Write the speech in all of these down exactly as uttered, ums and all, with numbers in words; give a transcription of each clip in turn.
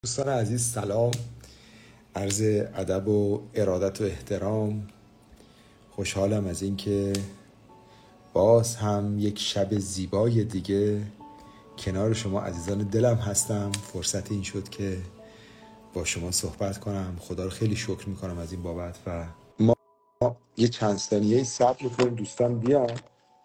دوستان عزیز سلام، عرض ادب و ارادت و احترام. خوشحالم از اینکه باز هم یک شب زیبای دیگه کنار شما عزیزان دلم هستم. فرصت این شد که با شما صحبت کنم. خدا رو خیلی شکر میکنم از این بابت و ما یه چند ثانیه صبر میکنیم دوستان بیان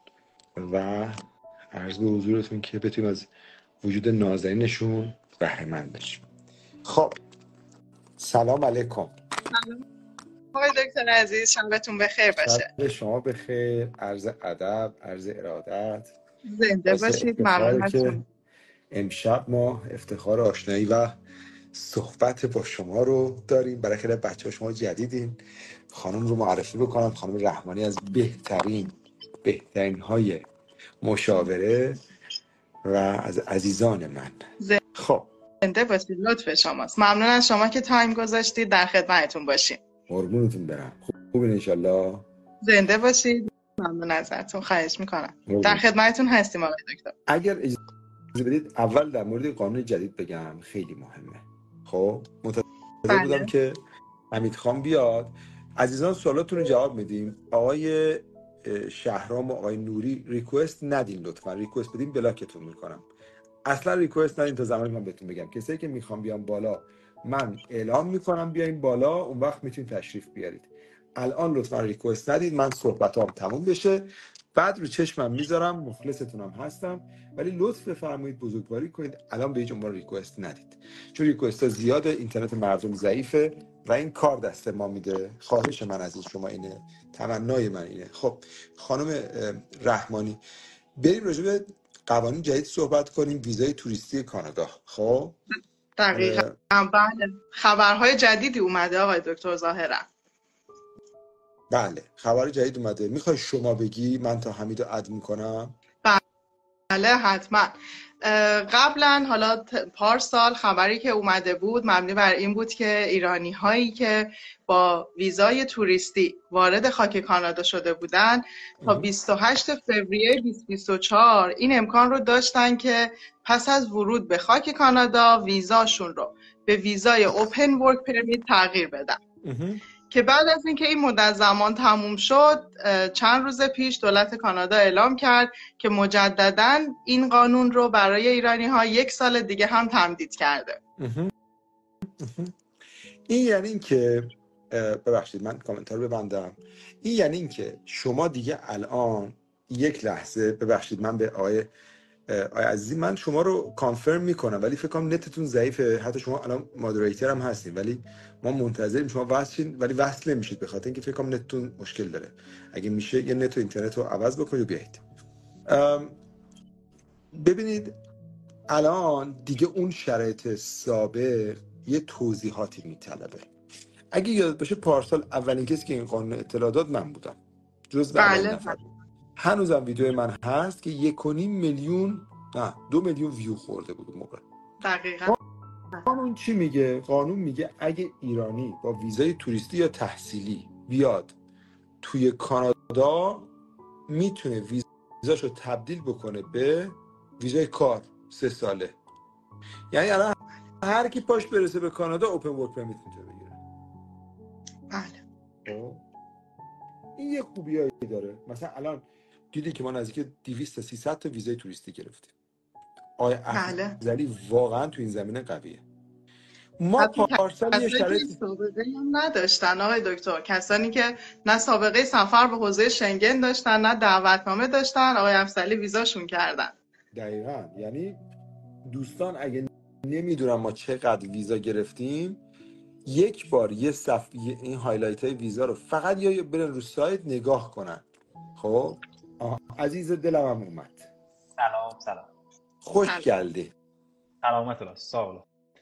و عرض به حضورتون که بتونیم از وجود نازنینشون بهره مند بشیم. خب سلام علیکم. سلام آقای دکتر عزیز، شبتون بخیر باشه. شب شما بخیر، عرض ادب، عرض ارادت. زنده باعث باشید. ممنون افتخاره از که شما. امشب ما افتخار آشنایی و صحبت با شما رو داریم. برای خیلی بچه ها شما جدیدین. خانم رو معرفی بکنم، خانم رحمانی از بهترین بهترین های مشاوره و از عزیزان من. خب زنده باشید، لطف شماست. ممنون از شما که تایم گذاشتید، در خدمتتون باشیم. قربونتون برم. خوبین انشالله؟ زنده باشید. ممنون ازتون، خواهش میکنم. در خدمتتون هستیم آقای دکتر. اگر اجازه بدید اول در مورد قانون جدید بگم، خیلی مهمه. خب منتظر بله. بودم که حمید خان بیاد. عزیزان سوالاتون رو جواب میدیم. آقای شهرام و آقای نوری ریکوست ندین، لطفا ریکوست بدین بلاکتون میکنم. اصلا ریکوست ندین تا زمانی من بهتون بگم. کسایی که میخوام بیان بالا من اعلام میکنم بیاین بالا، اون وقت میتونید تشریف بیارید. الان لطفا ریکوست ندید، من صحبتام تموم بشه بعد رو چشمم میذارم. مخلصتونم هستم، ولی لطف بفرمایید بزرگواری کنید الان به هیچ عنوان ریکوست ندید، چون ریکوست ها زیاده، اینترنت مردم ضعیفه و این کار دست ما میده. خواهش من از شما اینه، تمنای من اینه. خب خانم رحمانی، بریم راجع به قوانین جدید صحبت کنیم. ویزای توریستی کانادا. خب دقیقاً بله، خبرهای جدیدی اومده آقای دکتر ظاهرا. بله خبر جدید اومده. میخوای شما بگی من تا حمیدو اد میکنم؟ بله حتما. قبلا حالا پارسال خبری که اومده بود مبنی بر این بود که ایرانی هایی که با ویزای توریستی وارد خاک کانادا شده بودن تا بیست و هشتم فوریه بیست و بیست و چهار این امکان رو داشتن که پس از ورود به خاک کانادا ویزاشون رو به ویزای اوپن ورک پرمیت تغییر بدن. که بعد از اینکه این مدت زمان تموم شد، چند روز پیش دولت کانادا اعلام کرد که مجدداً این قانون رو برای ایرانی ها یک سال دیگه هم تمدید کرده. این یعنی این که ببخشید من کامنتار ببندم. این یعنی این که شما دیگه الان یک لحظه، ببخشید من به آقای آقای عزیزی من شما رو کانفرم میکنم، ولی فکر کنم نتتون ضعیفه. حتی شما الان مادریتور هم هستین ولی ما منتظریم شما وصل شین، ولی وصل نمیشید به خاطر اینکه فکر کنم نتتون مشکل داره. اگه میشه یه نت و اینترنت رو عوض بکنید و بیایید. ببینید الان دیگه اون شرایط سابق یه توضیحاتی میطلبه. اگه یاد باشه پارسال اولین کسی که این قانون اطلاع داد من بودم، جزو اولین نفر. هنوزم ویدیو من هست که یک و نیم میلیون نه دو میلیون ویو خورده بود اون موقع. دقیقاً. قانون چی میگه؟ قانون میگه اگه ایرانی با ویزای توریستی یا تحصیلی بیاد توی کانادا میتونه ویزاشو تبدیل بکنه به ویزای کار سه ساله. یعنی الان هر کی پاش برسه به کانادا اوپن ورک پرمیت میتونه بگیره. بله. این یه خوبیایی داره. مثلا الان دیدی که ما نزدیک دویست تا سیصد تا ویزای توریستی گرفتیم. آیا افضلی واقعا تو این زمینه قویه. ما پارسال یه شرایطی سابقه هم نداشتن آقای دکتر، کسانی که نه سابقه سفر به حوزه شنگن داشتن نه دعوتنامه داشتن، آقای افضلی ویزاشون کردن. دقیقاً. یعنی دوستان اگه نمیدونم ما چقدر ویزا گرفتیم، یک بار یه صفحه این هایلایت های ویزا رو فقط یا برن رو سایت نگاه کنن. خب عزیز دلم هم اومد. سلام سلام. خوش گلدی. سلامت الله. سلام.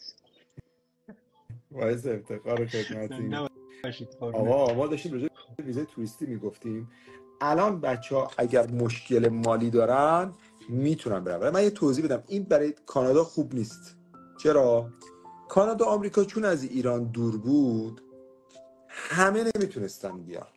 باعث افتخار خدمتتون. آقا ما داشتیم راجع به ویزای توریستی میگفتیم. الان بچه‌ها اگر مشکل مالی دارن میتونن برن. من یه توضیح بدم. این برای کانادا خوب نیست. چرا؟ کانادا آمریکا چون از ایران دور بود همه نمیتونستن بیان.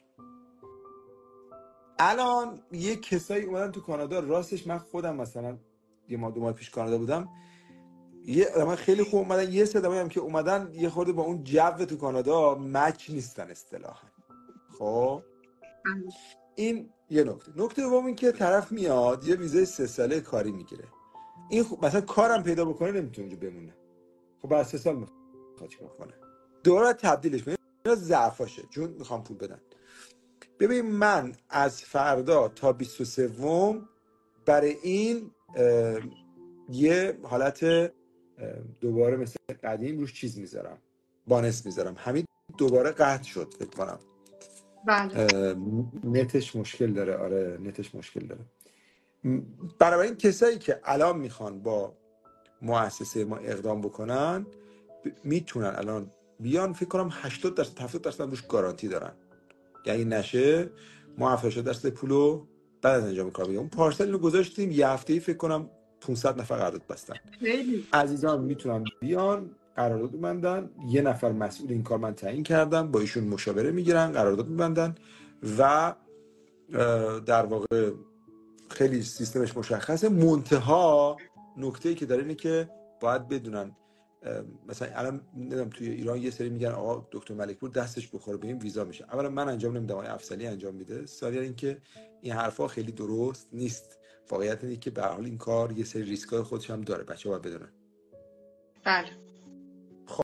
الان یه کسایی اومدن تو کانادا. راستش من خودم مثلا یه ماه دو ماه پیش کانادا بودم، یه آدم خیلی خوب اومدن، یه سه هم که اومدن یه خورده با اون جو تو کانادا مچ نیستن اصطلاحا. خب این یه نکته. نکته دوم این که طرف میاد یه ویزای سه ساله کاری میگیره، این خب مثلا کارم پیدا بکنه نمیتونه اونجا بمونه، خب بعد سه سال میخواد چیکار کنه؟ دوباره تبدیلش کنه. اینا ضعفاشه چون میخوام پول بدن. ببین من از فردا تا بیست و سه برای این یه حالت دوباره مثل قدیم روش چیز میذارم، بانس میذارم. همین دوباره قطع شد فکر کنم. بله. نتش مشکل داره. آره نتش مشکل داره. برای این کسایی که الان میخوان با مؤسسه ما اقدام بکنن میتونن الان بیان، فکر کنم هشتاد درصد هفتاد درصد روش گارانتی دارن، یعنی نشه ما هفتاد درصد پولو بعد از انجام کار میگم. اون پارسل رو گذاشتیم یه هفته‌ای فکر کنم پانصد نفر قرارداد بستن. عزیزان میتونن بیان قرارداد ببندن، یه نفر مسئول این کار من تعیین کردم، با ایشون مشاوره میگیرن، قرارداد میبندن و در واقع خیلی سیستمش مشخصه. منتها نکته‌ای که داره اینه که باید بدونن مثلا الان نمیدونم توی ایران یه سری میگن آقا دکتر ملکپور دستش بخوره به این ویزا میشه. اولا من انجام نمیدم، آقای افضلی انجام میده. ثانیا اینکه این حرفا خیلی درست نیست. واقعیت اینه که به هر حال این کار یه سری ریسکای خودش هم داره، بچه‌ها باید بدونن. بله. خب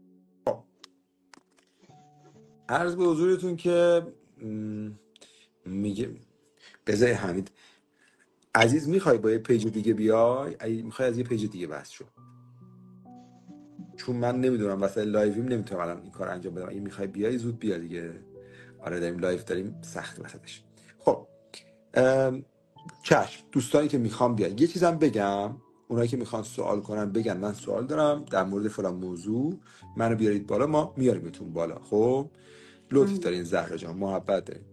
عرض به حضورتون که میگه بذای حمید عزیز میخوای با یه پیج دیگه بیای؟ اگه میخوای از یه پیج دیگه بحث شو، چون من نمیدونم واسه لایویم نمیتونم الان این کار انجام بدم. اگه میخوای بیای زود بیا دیگه. آره داریم لایو داریم سخت وسطش. خب چشم دوستانی که میخوام بیان یه چیزم بگم، اونایی که میخوان سوال کنن بگن من سوال دارم در مورد فلان موضوع، منو بیارید بالا، ما میاریمتون بالا. خب لطف دارین زهرا جان، محبت دارین.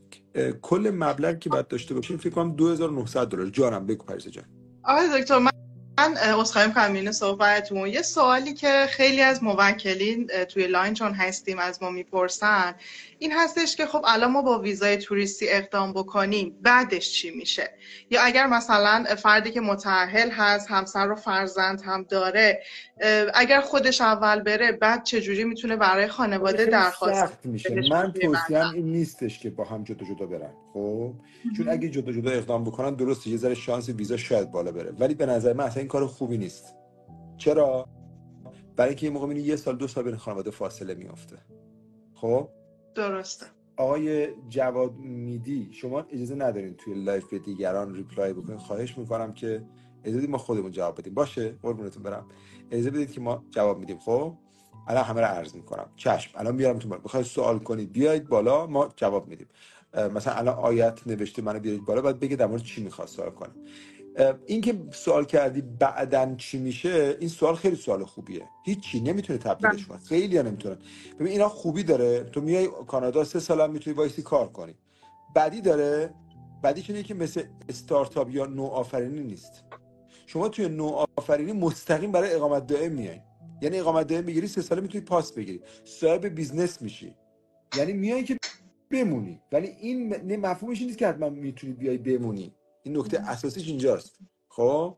کل مبلغ که باید داشته باشین فکر کنم دو هزار و نهصد دلار. جانم بگو پریسا جان. آقای دکتر من من عذرخواهی می‌کنم این صحبتتون. یه سوالی که خیلی از موکلین توی لاین چون هستیم از ما میپرسن این هستش که خب الان ما با ویزای توریستی اقدام بکنیم بعدش چی میشه؟ یا اگر مثلا فردی که متأهل هست، همسر و فرزند هم داره، اگر خودش اول بره بعد چجوری میتونه برای خانواده درخواست سخت میشه؟ من توصیه‌ام این نیستش که با هم جدا جدا برن. خب چون اگه جدا جدا اقدام بکنن درسته یه ذره شانس ویزا شاید بالا بره، ولی به نظر من اصلا این کار خوبی نیست. چرا؟ برای اینکه یه موقع می‌بینی یه سال دو سال بین خانواده فاصله میفته. خب درسته. آقای جواد میدی شما اجازه ندارین توی لایو به دیگران ریپلای بکنین. خواهش میکنم که اجازه بدید ما خودمون جواب بدیم. باشه قربونتون برم. اجازه بدید که ما جواب میدیم. خب الان همه رو عرض میکنم. چشم الان میارمتون بالا. بخواید سوال کنید بیاید بالا ما جواب میدیم. مثلا الان آیت نوشته منو بیارید بالا، بعد بگه در مورد چی میخواد سوال کنه. این که سوال کردی بعدن چی میشه، این سوال خیلی سوال خوبیه. هیچی نمیتونه تبدیلش کنه. خیلی ها نمیتونن. ببین اینا خوبی داره، تو میای کانادا سه سال هم میتونی وایسی کار کنی. بعدی داره، بعدیش اینه که مثل استارتاپ یا نوآفرینی نیست. شما توی نوآفرینی مستقیم برای اقامت دائم میای، یعنی اقامت دائم بگیری سه ساله میتونی پاس بگیری، صاحب بیزنس میشی، یعنی میای که بمونی. ولی این مفهومش نیست که حتما میتونی بیای بمونی. این نکته اساسیش اینجاست. خب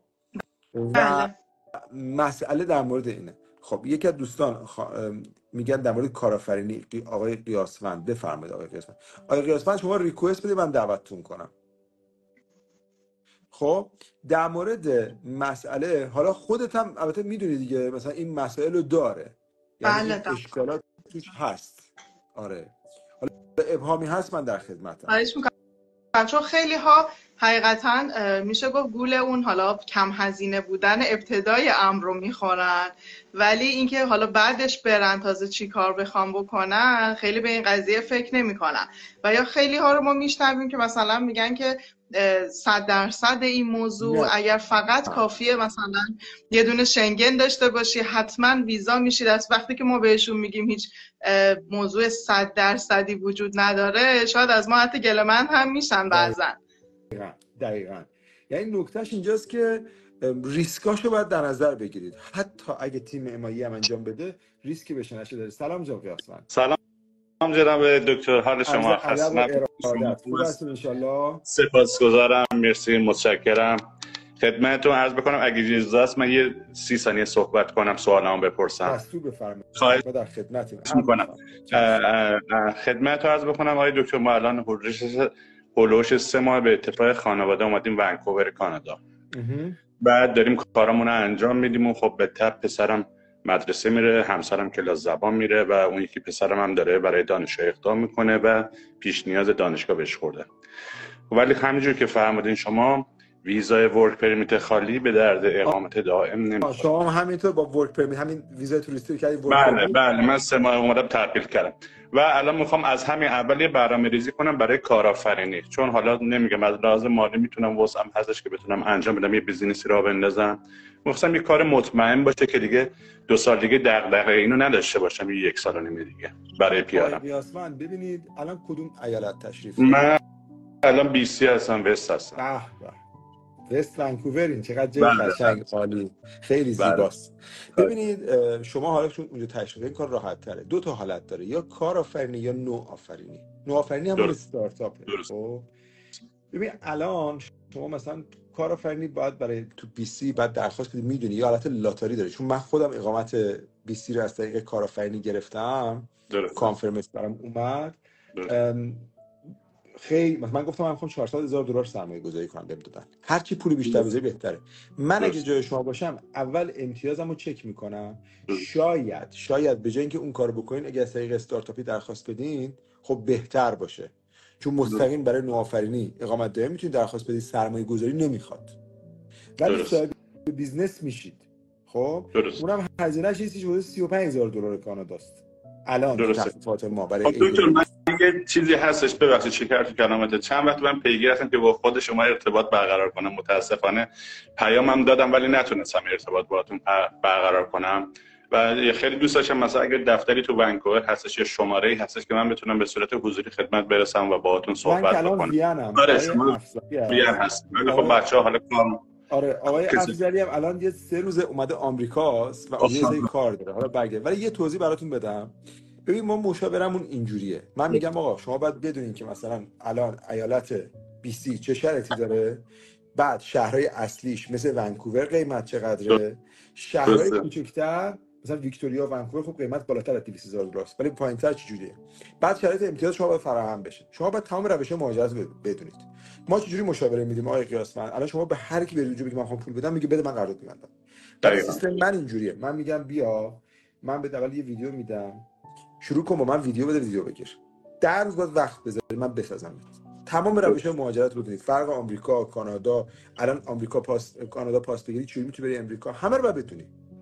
و مسئله در مورد اینه. خب یکی از دوستان خ... میگن در مورد کارآفرینی آقای قیاسفند. بفرمایید آقای قیاسفند. آقای قیاسفند شما ریکوست بده من دعوتتون کنم. خب در مورد مسئله حالا خودت هم البته میدونی دیگه مثلا این مسائل رو داره، یعنی بله اشکالات توش هست. آره حالا ابهامی هست من در خدمتم. خواهش میکنم چون خیلی ها حقیقتا میشه گفت گول اون حالا کم هزینه بودن ابتدای امر رو میخورن، ولی اینکه حالا بعدش برن تازه چی کار بخوام بکنن خیلی به این قضیه فکر نمیکنن. و یا خیلی ها رو ما میشنویم که مثلا میگن که صد درصد این موضوع نه. اگر فقط کافیه مثلا یه دونه شنگن داشته باشی حتما ویزا میشید. از وقتی که ما بهشون میگیم هیچ موضوع صد درصدی وجود نداره شاید از ما حتی گله‌مند هم میشن بعضن. دقیقاً دقیقاً یعنی نکتهش اینجاست که ریسکاشو باید در نظر بگیرید. حتی اگه تیم امایی هم انجام بده ریسکی بهش نشه داره. سلام جناب قیاسفند. سلام جناب دکتر، حال شما خسته نباشید ان شاء الله. سپاسگزارم، مرسی، متشکرم. خدمتتون عرض بکنم اگه اجازه است من یه سی ثانیه صحبت کنم، سوالامو بپرسم. دستور بفرمایید. خواهش ما در خدمتیم. میکنم. خدمت رو عرض بکنم آقای دکتر، ما الان هولوش سه ماه به اتفاق خانواده اومدیم ونکوور کانادا. بعد داریم کارامون رو انجام میدیم و خب به تپ پسرم مدرسه میره، همسرم کلاس زبان میره و اون یکی پسرم هم داره برای دانشگاه اقدام میکنه و پیش نیاز دانشگاه بهش خورده. ولی همینجور که فرمودین شما ویزای ورک پرمیت خالی به درد اقامت دائم نمیخوره. شما هم همینطور با ورک پرمیت همین ویزای توریستی رو کردید؟ بله بله من سه ماه اومدم تعطیل کردم و الان میخوام از همین اول یه برنامه‌ریزی کنم برای کارآفرینی، چون حالا نمیگم از لحاظ مالی میتونم وسعم هستش که بتونم انجام بدم، یه بیزینسی راه بندازم. میخوام یه کار مطمئن باشه که دیگه دو سال دیگه دغدغه اینو نداشته باشم، یه یک سال و نیم دیگه برای پیارم. بیاسمن ببینید الان کدوم ایالت تشریف؟ من الان بی سی هستم، وست هستم. به به. وست ونکوورین، چقدر جای قشنگ، عالی، خیلی زیباست. ببینید شما حالا چون اونجا تشریف این کار راحت تره. دو تا حالت داره، یا کارآفرینی یا نوآفرینی. نوآفرینی همون استارتاپه. خب ببین الان شما مثلا کارآفرینی باید برای تو بی سی بعد درخواست بدید، میدونی یا حالت لاتاری داره، چون من خودم اقامت بی سی رو از طریق کارآفرینی گرفتم، کانفرمش برام اومد. خیلی مثلا من گفتم من میخوام چهارصد هزار دلار سرمایه گذاری کنم، بهم دادن. هر چی پولی بیشتر بذاری بهتره. من اگه جای شما باشم اول امتیازمو چک میکنم، شاید شاید به جای اینکه اون کارو بکنین اگه از طریق استارتاپی درخواست بدین خب بهتر باشه، چون مستقیم برای نوآفرینی اقامت دائم میتونید درخواست بدید، سرمایه گذاری نمیخواد، ولی صاحب بیزنس میشید. خب اونم هزینه‌اش چیزی حدود سی و پنج هزار دلار کاناداست الان تخفیفات ما برای دکتر. من یه چیزی هستش، ببخشید شکر تو کلامت، چند وقت من پیگیر هستم که با خود شما ارتباط برقرار کنم، متاسفانه پیامم دادم ولی نتونستم ارتباط باهاتون برقرار کنم و خیلی دوست داشتم مثلا اگه دفتری تو ونکوور هستش یا شماره‌ای هستش که من بتونم به صورت حضوری خدمت برسم و باهاتون صحبت بکنم. آره شما وین هستم ولی خب بچه‌ها حالا کار. آره آقای افضلی هم الان یه سه روز اومده آمریکاست و اونجا کار داره، حالا برگرد. ولی یه توضیح براتون بدم. ببین ما مشاورمون اینجوریه، من میگم آقا شما باید بدونین که مثلا الان ایالت بی سی چه شرایطی داره، بعد شهرهای اصلیش مثل ونکوور قیمت چقدره، شهرهای کوچکتر مثلا ویکتوریا و ونکوور خب قیمت بالاتر از دویست هزار دلار ولی پایین‌تر چجوریه، بعد شرایط امتیاز شما باید فراهم بشه. شما باید تمام روش مهاجرت بدونید. ما چجوری مشاوره میدیم آقای قیاسمند؟ الان شما به هر کی بری بگی من میخوام پول بدم، میگه بده من قرارداد می‌بندم. در سیستم من اینجوریه، من میگم بیا من به اول یه ویدیو میدم، شروع کن با من ویدیو بده، ویدیو بگیر، در روز باید وقت بذاری من بسازم. تمام روش مهاجرت رو بدونید، فرق آمریکا کانادا، الان آمریکا پاس کانادا پاس بگیری چجوری میتونی بری امریکا، همه رو باید بدونی.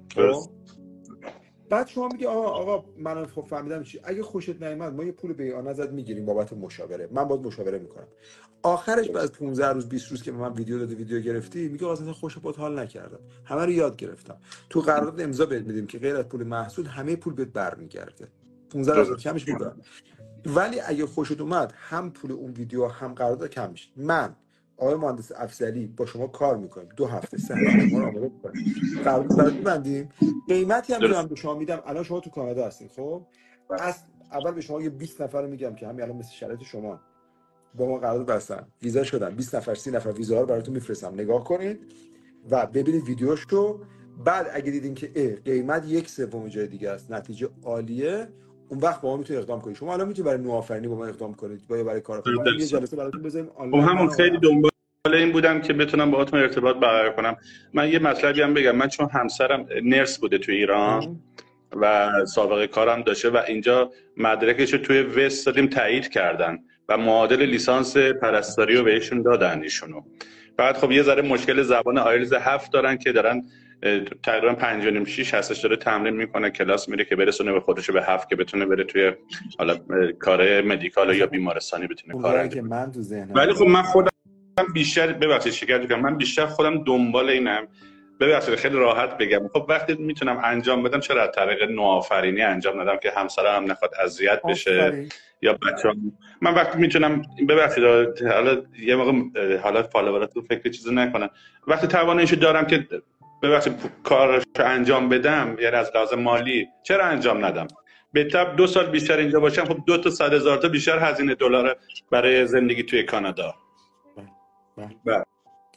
بعد شما میگی آقا آقا من خب فهمیدم چی، اگه خوشت نیامد ما یه پول بیعانه ازت میگیریم بابت مشاوره، من باید مشاوره میکنم. آخرش بعد از پانزده روز بیست روز که به من ویدیو دادی ویدیو گرفتی، میگه اصلا خوشم بود حال نکردم، همه رو یاد گرفتم. تو قرارداد امضا بهت میدیم که غیر از پول محصول همه پول بهت برمیگرده، پانزده روز کمش میکنم. ولی اگه خوشت اومد هم پول اون ویدیو هم قرارداد کم میشه. من آقای مهندس افضلی با شما کار میکنیم، دو هفته سه هفته شما رو آماده میکنیم، قرارداد برات می‌بندیم، قیمتی هم دارم به شما میدم. الان شما تو کانادا هستین، خب از اول به شما یه بیست نفر رو میگم که همین الان مثل شرایط شما با ما قرارداد بستن، ویزا شدن، بیست نفر سی نفر ویزا رو براتون میفرستم، نگاه کنید و ببینید ویدیوشو. بعد اگه دیدین که قیمت یک سوم جای دیگه است، نتیجه عالیه، اون وقت با ما میتونید اقدام کنید. شما الان میتونید برای نوآفرینی با ما اقدام کنید یا برای کارآفرینی یه جلسه براتون بذاریم آنلاین. همون خیلی دنبال این بودم که بتونم باهاتون ارتباط برقرار کنم. من یه مطلبی هم بگم، من چون همسرم نرس بوده تو ایران و سابقه کارم داشته و اینجا مدرکش رو توی وست دادیم تایید کردن و معادل لیسانس پرستاری رو بهشون دادن ایشونو. بعد خب یه ذره مشکل زبان آیلتس هفت دارن که دارن تقریبا پنج و نیم شش هستش، داره تمرین میکنه، کلاس میره که برسونه به خودش به هفت که بتونه بره توی حالا کار مدیکال یا بیمارستانی بتونه کار انجام بده. ولی خب من خودم بیشتر ببخشید شکایت کنم، من بیشتر خودم دنبال اینم، ببخشید خیلی راحت بگم، خب وقتی میتونم انجام بدم چرا از طریق نوآفرینی انجام ندم که همسرم هم نخواد اذیت بشه یا بچه‌ام. من وقتی میتونم ببخشید حالا یه موقع حالا فالووراتون فکر چیزی نکنن، وقتی تواناییشو دارم که ببخشید کارش انجام بدم، یعنی از لحاظ مالی چرا انجام ندم؟ به تبع دو سال بیشتر اینجا باشم، خب دو تا صد هزار تا بیشتر هزینه دلار برای زندگی توی کانادا. بله.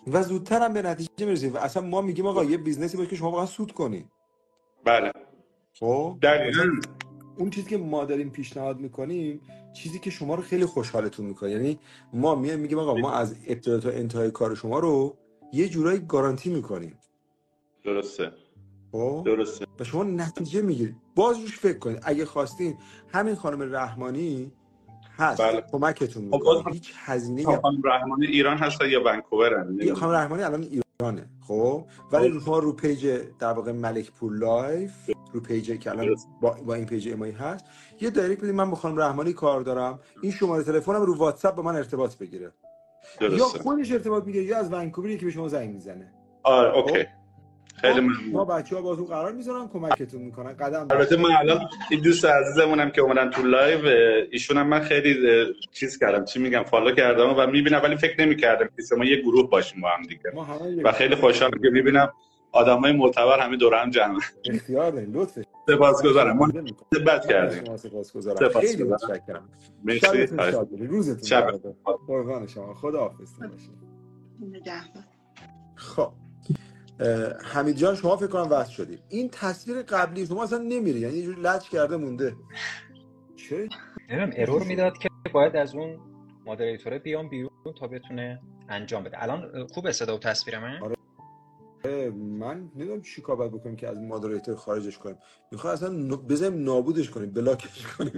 و زودتر هم به نتیجه میرسیم. و اصلا ما میگیم آقا یه بیزنسی باشه که شما واقعا سود کنی. بله خب دقیقاً اون چیزی که ما داریم پیشنهاد میکنیم چیزی که شما رو خیلی خوشحالتون میکنه. یعنی ما میایم میگیم آقا ما از ابتدا تا انتهای کار شما رو یه جورایی گارانتی میکنیم. درسته خب درسته و شما نتیجه میگیرید. باز روش فکر کنید. اگه خواستین همین خانم رحمانی هست بله. کمکتون خب میکنه. باز هیچ هزینه‌ای خانم رحمانی ایران هستن یا ونکوورن؟ یه خانم رحمانی الان ایرانه. خب ولی رو ما رو پیج در واقع ملک پور لایف رو پیجی که الان با, با این پیج ایمایی هست یه دایرکت بدید من با خانم رحمانی کار دارم، این شماره تلفنم رو واتساپ با من ارتباط بگیره. درسته. یا خودش ارتباط میگیره یا از ونکوور که به شما زنگ میزنه. آره اوکی خیلی ما ممنون. بچه‌ها باهاتون قرار میذارن کمکتون میکنن قدم. البته من الان این دوست عزیزمونم که اومدن تو لایو ایشون هم من خیلی چیز کردم چی میگم فالو کردم و میبینم ولی فکر نمی‌کردم که ما یه گروه باشیم با هم دیگه و خیلی خوشحالم که میبینم آدمای معتبر همه دور هم جمع. اختیار دارین لطفا. سپاسگزارم. ما صحبت کردیم. سپاسگزارم. خیلی متشکرم. مرسی. شبتون شاد باشه. روزتون شب قربان شما. خداحافظ باشید. نگهدار. خب حمید جان شما فکر کنم وصل شدید. این تصویر قبلی شما اصلا نمیره، یعنی یه جوری لچ کرده مونده. چه؟ نمیدونم ارور میداد که باید از اون مودریتوره بیام بیرون تا بتونه انجام بده. الان خوب صدا و تصویر من؟ آره. من نمیدونم چی کار باید بکنیم که از مودریتور خارجش کنیم. میخوام اصلا بزنیم نابودش کنیم، بلاکش کنیم.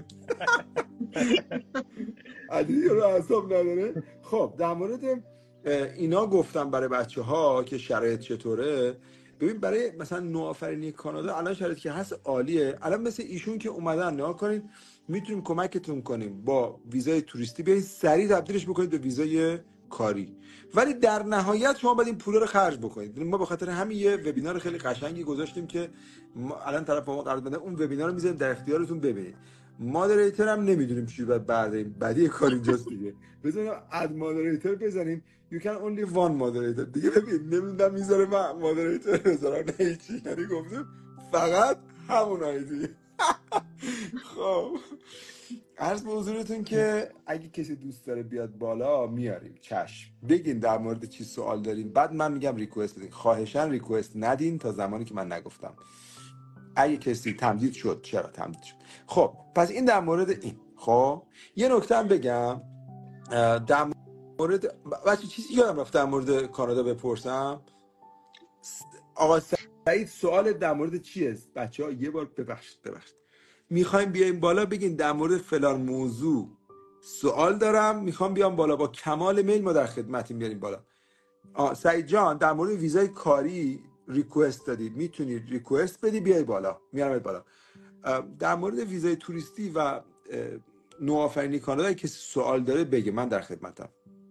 عدیدی رو اعصاب نداره. خب در مورد اینا گفتم برای بچه ها که شرایط چطوره. ببین برای مثلا نوآفرینی کانادا الان شرایطی که هست عالیه. الان مثل ایشون که اومدن نگاه کنین میتونیم کمکتون کنیم با ویزای توریستی بیاین سریع تبدیلش بکنید به ویزای کاری، ولی در نهایت شما باید این پولا رو خرج بکنید. ما به خاطر همین یه وبینار خیلی قشنگی گذاشتیم که الان طرف ما قرار بنده اون وبینار رو میذاریم در اختیارتون ببینید. مودریتور هم نمیدونیم چی بعد بعد بدی کار اینجاست دیگه. بزنیم اد مودریتور بزنیم you can only one moderator دیگه. ببین نمیدونم میذاره من مودریتور بذارم نه هیچی، یعنی گفتم فقط همون آیدی. خب عرض به حضورتون که اگه کسی دوست داره بیاد بالا میاریم، چشم. بگین در مورد چی سوال دارین، بعد من میگم ریکوست بدین. خواهشاً ریکوست ندین تا زمانی که من نگفتم. اگه کسی تمدید شد چرا تمدید شد. خب پس این در مورد این. خب یه نکته هم بگم در مورد بچه چیزی یادم رفت در مورد کانادا بپرسم. آقا سعید سوال در مورد چیه؟ بچه‌ها یه بار ببخشید ببخشید میخوایم بیایم بالا بگین در مورد فلان موضوع سوال دارم میخوام بیام بالا، با کمال میل ما در خدمتیم بیاریم بالا. آ سعید جان در مورد ویزای کاری ریکوست دادی، میتونی ریکوست بدی بیای بالا، میارمت بالا. در مورد ویزای توریستی و نوآفرینی کانادا کسی سوال داره بگه، من در خدمتم.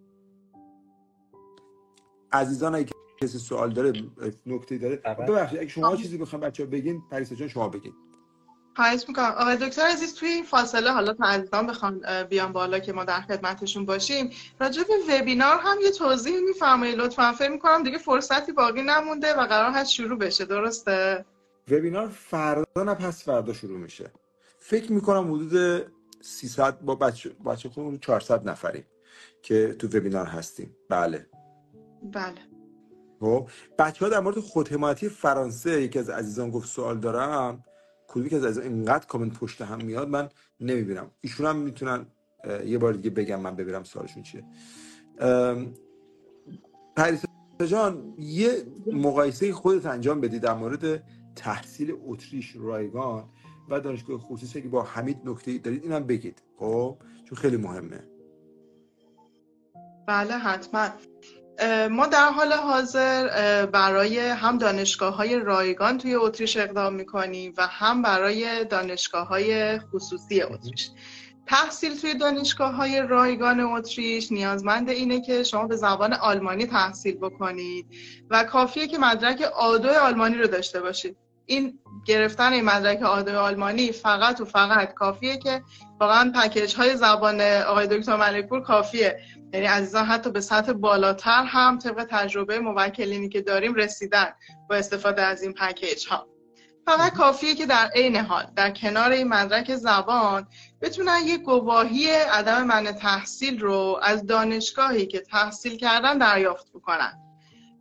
عزیزان اگه کسی سوال داره نکته داره ببخشید اگه شما چیزی بخوام بچه‌ها بگین پریسا جان شما بگین. خواهش میکنم. آقای دکتر عزیز توی این فاصله حالا تا عزیزان بخوان بیان بالا که ما در خدمتشون باشیم راجع به وبینار هم یه توضیح میفرمایید لطفا؟ فکر میکنم دیگه فرصتی باقی نمونده و قرار هست شروع بشه، درسته؟ وبینار فردا نه پس فردا شروع میشه. فکر میکنم حدود سیصد با بچه بچه خودمون چهارصد نفریم که تو وبینار هستیم. بله بله. خب بچه‌ها در مورد خودحمایتی فرانسه یکی از عزیزان گفت سوال دارم. کدومی که از عزیزان اینقدر کامنت پشت هم میاد من نمیبینم. ایشون هم میتونن یه بار دیگه بگم من ببینم سوالشون چیه. پریسا جان یه مقایسه خودت انجام بدی در مورد تحصیل اتریش رایگان و دانشگاه خصوصی که با حمید نکته‌ای دارید اینم بگید خب چون خیلی مهمه. بله حتما. ما در حال حاضر برای هم دانشگاه‌های رایگان توی اتریش اقدام می‌کنیم و هم برای دانشگاه‌های خصوصی اتریش. تحصیل توی دانشگاه‌های رایگان اتریش نیازمند اینه که شما به زبان آلمانی تحصیل بکنید و کافیه که مدرک آ دو آلمانی رو داشته باشید. این گرفتن این مدرک آ دو آلمانی فقط و فقط کافیه که واقعا پکیج‌های زبان آقای دکتر ملکپور کافیه. یعنی عزیزان حتی به سطح بالاتر هم طبق تجربه موکلینی که داریم رسیدن با استفاده از این پکیج ها. فقط کافیه که در عین حال در کنار این مدرک زبان بتونن یک گواهی عدم منع تحصیل رو از دانشگاهی که تحصیل کردن دریافت بکنن.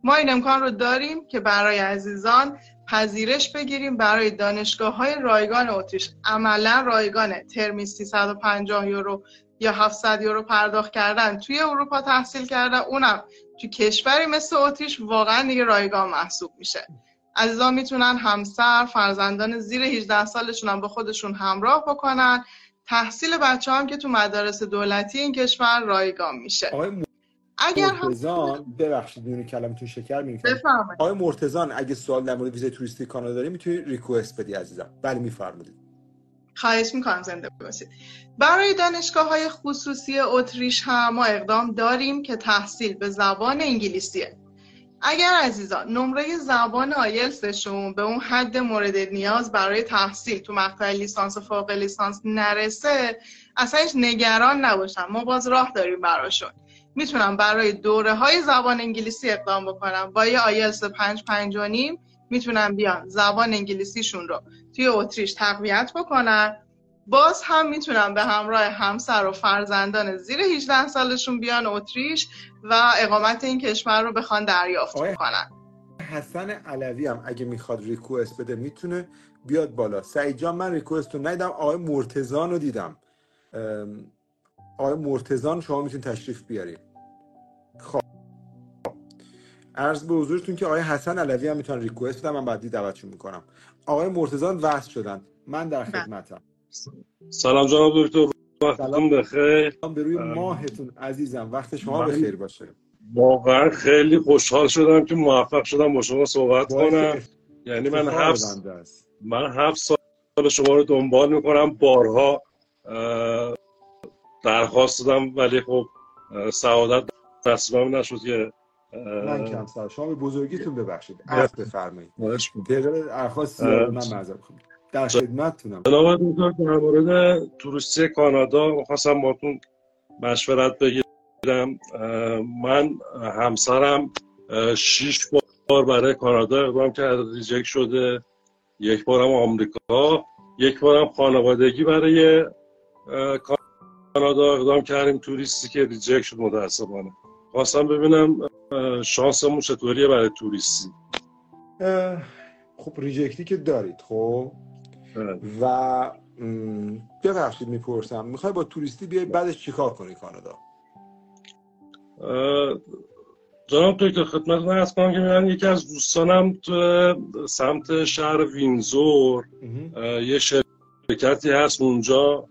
ما این امکان رو داریم که برای عزیزان پذیرش بگیریم برای دانشگاه‌های رایگان اتریش. عملا رایگانه، ترمی سیصد و پنجاه یورو یا هفتصد یورو پرداخت کردن توی اروپا تحصیل کردن، اونم تو کشوری مثل اتریش واقعا دیگه رایگان محسوب میشه. عزیزان میتونن همسر، فرزندان زیر هجده سالشون هم با خودشون همراه بکنن. تحصیل بچه هم که تو مدارس دولتی این کشور رایگان میشه. آقای اگر هم مرتضان، ببخشید میونی کلمتون شکر می‌کنم. بفرمایید. آقای مرتضان اگه سوال در مورد ویزای توریستی کانادا داری میتونی ریکوست بدی عزیزم. بله میفرمایید. خواهش میکنم، زنده باشید. برای دانشگاه‌های خصوصی اتریش هم ما اقدام داریم که تحصیل به زبان انگلیسیه. اگر عزیزان نمره زبان آیلتسشون به اون حد مورد نیاز برای تحصیل تو مقطع لیسانس و فوق لیسانس نرسه، اصلا هیچ نگران نباشن، ما باز راه داریم براشون. میتونم برای دوره های زبان انگلیسی اقدام بکنم. با یه آیلتس پنج پنج و نیم میتونم بیان زبان انگلیسیشون رو توی اتریش تقویت بکنن. باز هم میتونم به همراه همسر و فرزندان زیر هجده سالشون بیان اتریش و اقامت این کشور رو بخوان دریافت کنن. حسن علوی هم اگه میخواد ریکوست بده میتونه بیاد بالا. سعید جان من ریکوست رو ندیدم، آقای مرتضان رو دیدم. آقای مرتضان شما میتونید تشریف بیارید. خب عرض به حضورتون که آقای حسن علوی هم میتونن ریکوست بدن، من بعدی دعوتشون میکنم. آقای مرتضان وصل شدن، من در خدمتم. سلام جناب دکتر، وقتتون بخیر. سلام به روی ماهتون عزیزم، وقت شما بخیر باشه. واقعا خیلی خوشحال شدم که موفق شدم با شما صحبت کنم. یعنی من هفت من هفت سال شما رو دنبال میکنم، بارها درخواست دادم ولی خب سعادت دستم نشد که من کم سر شما به بزرگیتون ببخشید. عفو بفرمایید. تعداد درخواست زیاد، من معذرت میخوام. در خدمتتونم. جناب دکتر در مورد توریستی کانادا می‌خواستم باهاتون مشورت بگیرم. من همسرم شش بار برای کانادا اقدام کرده، ریجکت شده. یک بارم آمریکا، یک بارم خانوادگی برای کانادا اقدام کردیم توریستی که ریجکت شد متأسفانه. خواستم ببینم شانسمون چطوریه برای توریستی. خب ریجکتی که دارید، خب و ببخشید میپرسم میخوای با توریستی بیای بعدش چیکار کنی کانادا؟ جناب دکتر خدمتتون عرض کنم که من یکی از دوستانم تو سمت شهر وینزور یه شرکتی هست اونجا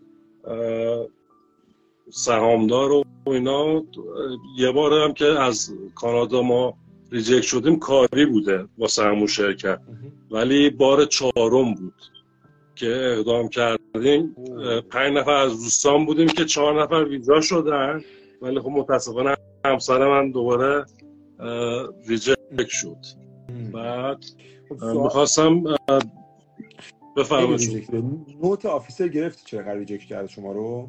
سهامدار و اینا، یه بار هم که از کانادا ما ریجکت شدیم کاری بوده واسه همون شرکت، ولی بار چهارم بود که اقدام کردیم. پنج نفر از دوستان بودیم که چهار نفر ویزا شدن، ولی خب متاسفانه همسر من دوباره ریجکت شد. بعد میخواستم بفرمایید نوت آفیسر گرفتی چرا ریجکت کرده شما رو؟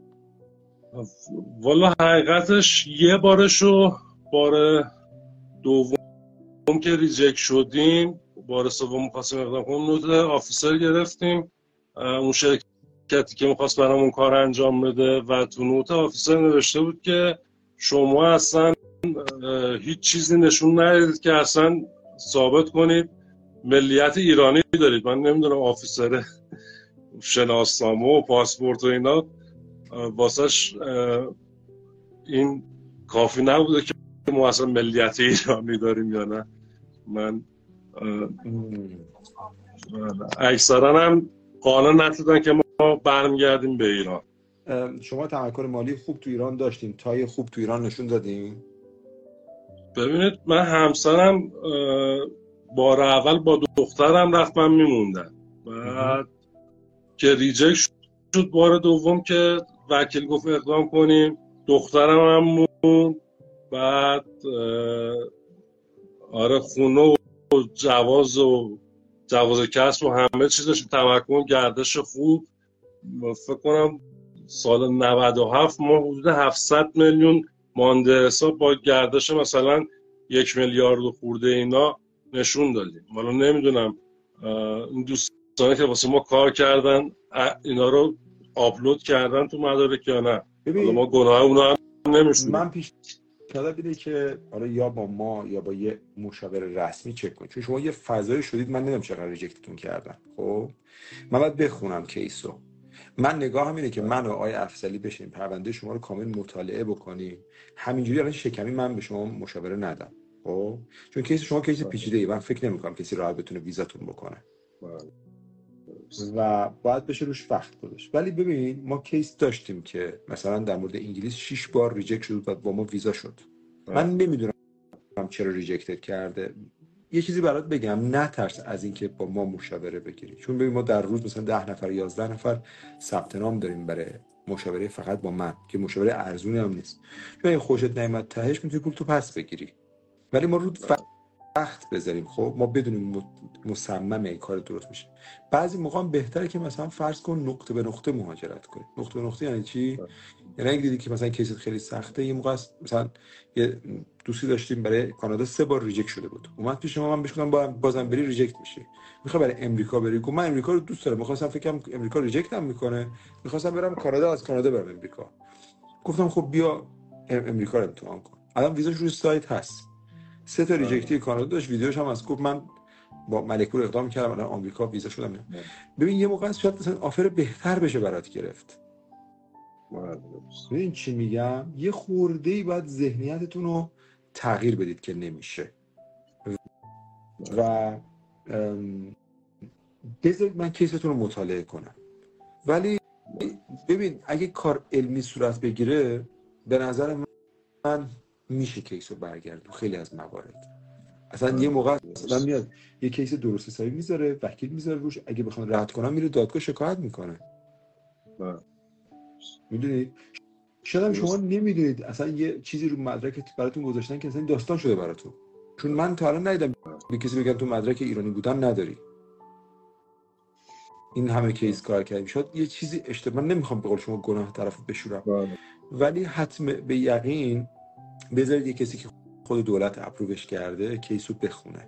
والا حقیقتش یه بارشو بار دوم که ریجکت شدیم، بار سوم می‌خواستیم اقدام کنیم نوت آفیسر گرفتیم. اون شرکتی که می‌خواست برامون کار انجام بده و تو نوت آفیسر نوشته بود که شما اصلا هیچ چیزی نشون ندید که اصلا ثابت کنید ملیت ایرانی دارید. من نمیدونم آفیسر شناسنامه و پاسپورت و اینا واسش این کافی نبوده که ما اصلا ملیت ایرانی داریم یا نه. من اکثرا هم قانون نشدن که ما برمیگردیم به ایران. شما تمکن مالی خوب تو ایران داشتین، تای خوب تو ایران نشون دادین؟ ببینید من همسرم بار اول با دخترم رفت، من میموندم. بعد که ریجکت شد بار دوم که وکیل گفت اقدام کنیم، دخترم هم موند. بعد آره خونه و جواز و جواز کسب و همه چیزش تمکن گردش خوب. فکر کنم سال نود و هفت ما حدود هفتصد میلیون مانده حساب با گردش مثلا یک میلیارد و خورده اینا نشون دادیم. حالا نمیدونم این دوستانی که واسه ما کار کردن اینا رو آپلود کردن تو مدارک یا نه. حالا ما گناه اونا هم نمیشونیم. من پیش پیشنهاد اینه که حالا یا با ما یا با یه مشاور رسمی چک کنید، چون شما یه فضای شدید. من نمیدونم چقدر ریجکتتون کردن. خب من باید بخونم کیسو. من نگاهم اینه که من و آقای افضلی بشیم پرونده شما رو کامل مطالعه بکنیم، همینجوری الان شکمی من به شما مشاوره ندم. خب چون کیس شما کیس پیچیده‌ای، من فکر نمی‌کنم کسی راحت بتونه ویزاتون بکنه و باید بشه روش وقت گذاشت. ولی ببین ما کیس داشتیم که مثلا در مورد انگلیس شش بار ریجکت شد و با ما ویزا شد. من نمیدونم چرا ریجکتد کرده. یه چیزی برات بگم، نترس از اینکه با ما مشاوره بگیری، چون ببین ما در روز مثلا ده نفر یازده نفر ثبت نام داریم برای مشاوره فقط با من که مشاوره ارزونی هم نیست. چون اگه خوشت نیامد تهش میتونی پول تو پس بگیری، ولی ما رو وقت بذاریم. خب ما بدونیم مصمم این کار درست میشه. بعضی موقع بهتره که مثلا فرض کن نقطه به نقطه مهاجرت کنی. نقطه به نقطه یعنی چی؟ یعنی اگه دیدی که مثلا کیست خیلی سخته، یه موقع مثلا یه دوستی داشتیم برای کانادا سه بار ریجکت شده بود، اومد پیش ما، من بهش گفتم با بازم بری ریجکت میشی، میخوای برای امریکا بری؟ گفتم من امریکا رو دوست دارم، میخواستم فکر کنم امریکا ریجکت هم میکنه، میخواستم برم کانادا، از کانادا برم امریکا. گفتم خب بیا امریکا رو امتحان کن. الان ویزاش روی سایت هست. سه تا ریجکتی کانادا داشت، ویدیوش هم از گفت من با ملکپور اقدام کردم الان آمریکا ویزا شدم. ببین یه موقع شاید مثلا آفر بهتر بشه برات گرفت. ببین چی میگم، یه خورده‌ای باید ذهنیتتون رو تغییر بدید که نمیشه. و بذارید من کیستون رو مطالعه کنم. ولی ببین اگه کار علمی صورت بگیره به نظر من میشه کیس رو برگردون. خیلی از موارد اصلا یه موقع اصلا میاد یه کیس درست حسابی میذاره، وکیل میذاره روش، اگه بخوان رد کنن میره دادگاه شکایت میکنه. میدونید شاید شما نمیدونید اصلا یه چیزی رو مدرک براتون گذاشتن که اصلا داستان شده براتون. چون من تا الان ندیدم به کسی بگم تو مدرک ایرانی بودن نداری، این همه کیس کار کردیم. شاید یه چیزی اشتباه، من نمیخوام به قول شما گناه طرف بشورم، ولی حتم به یقین بذارید یه کسی که خود دولت اپرووش کرده کیسو بخونه.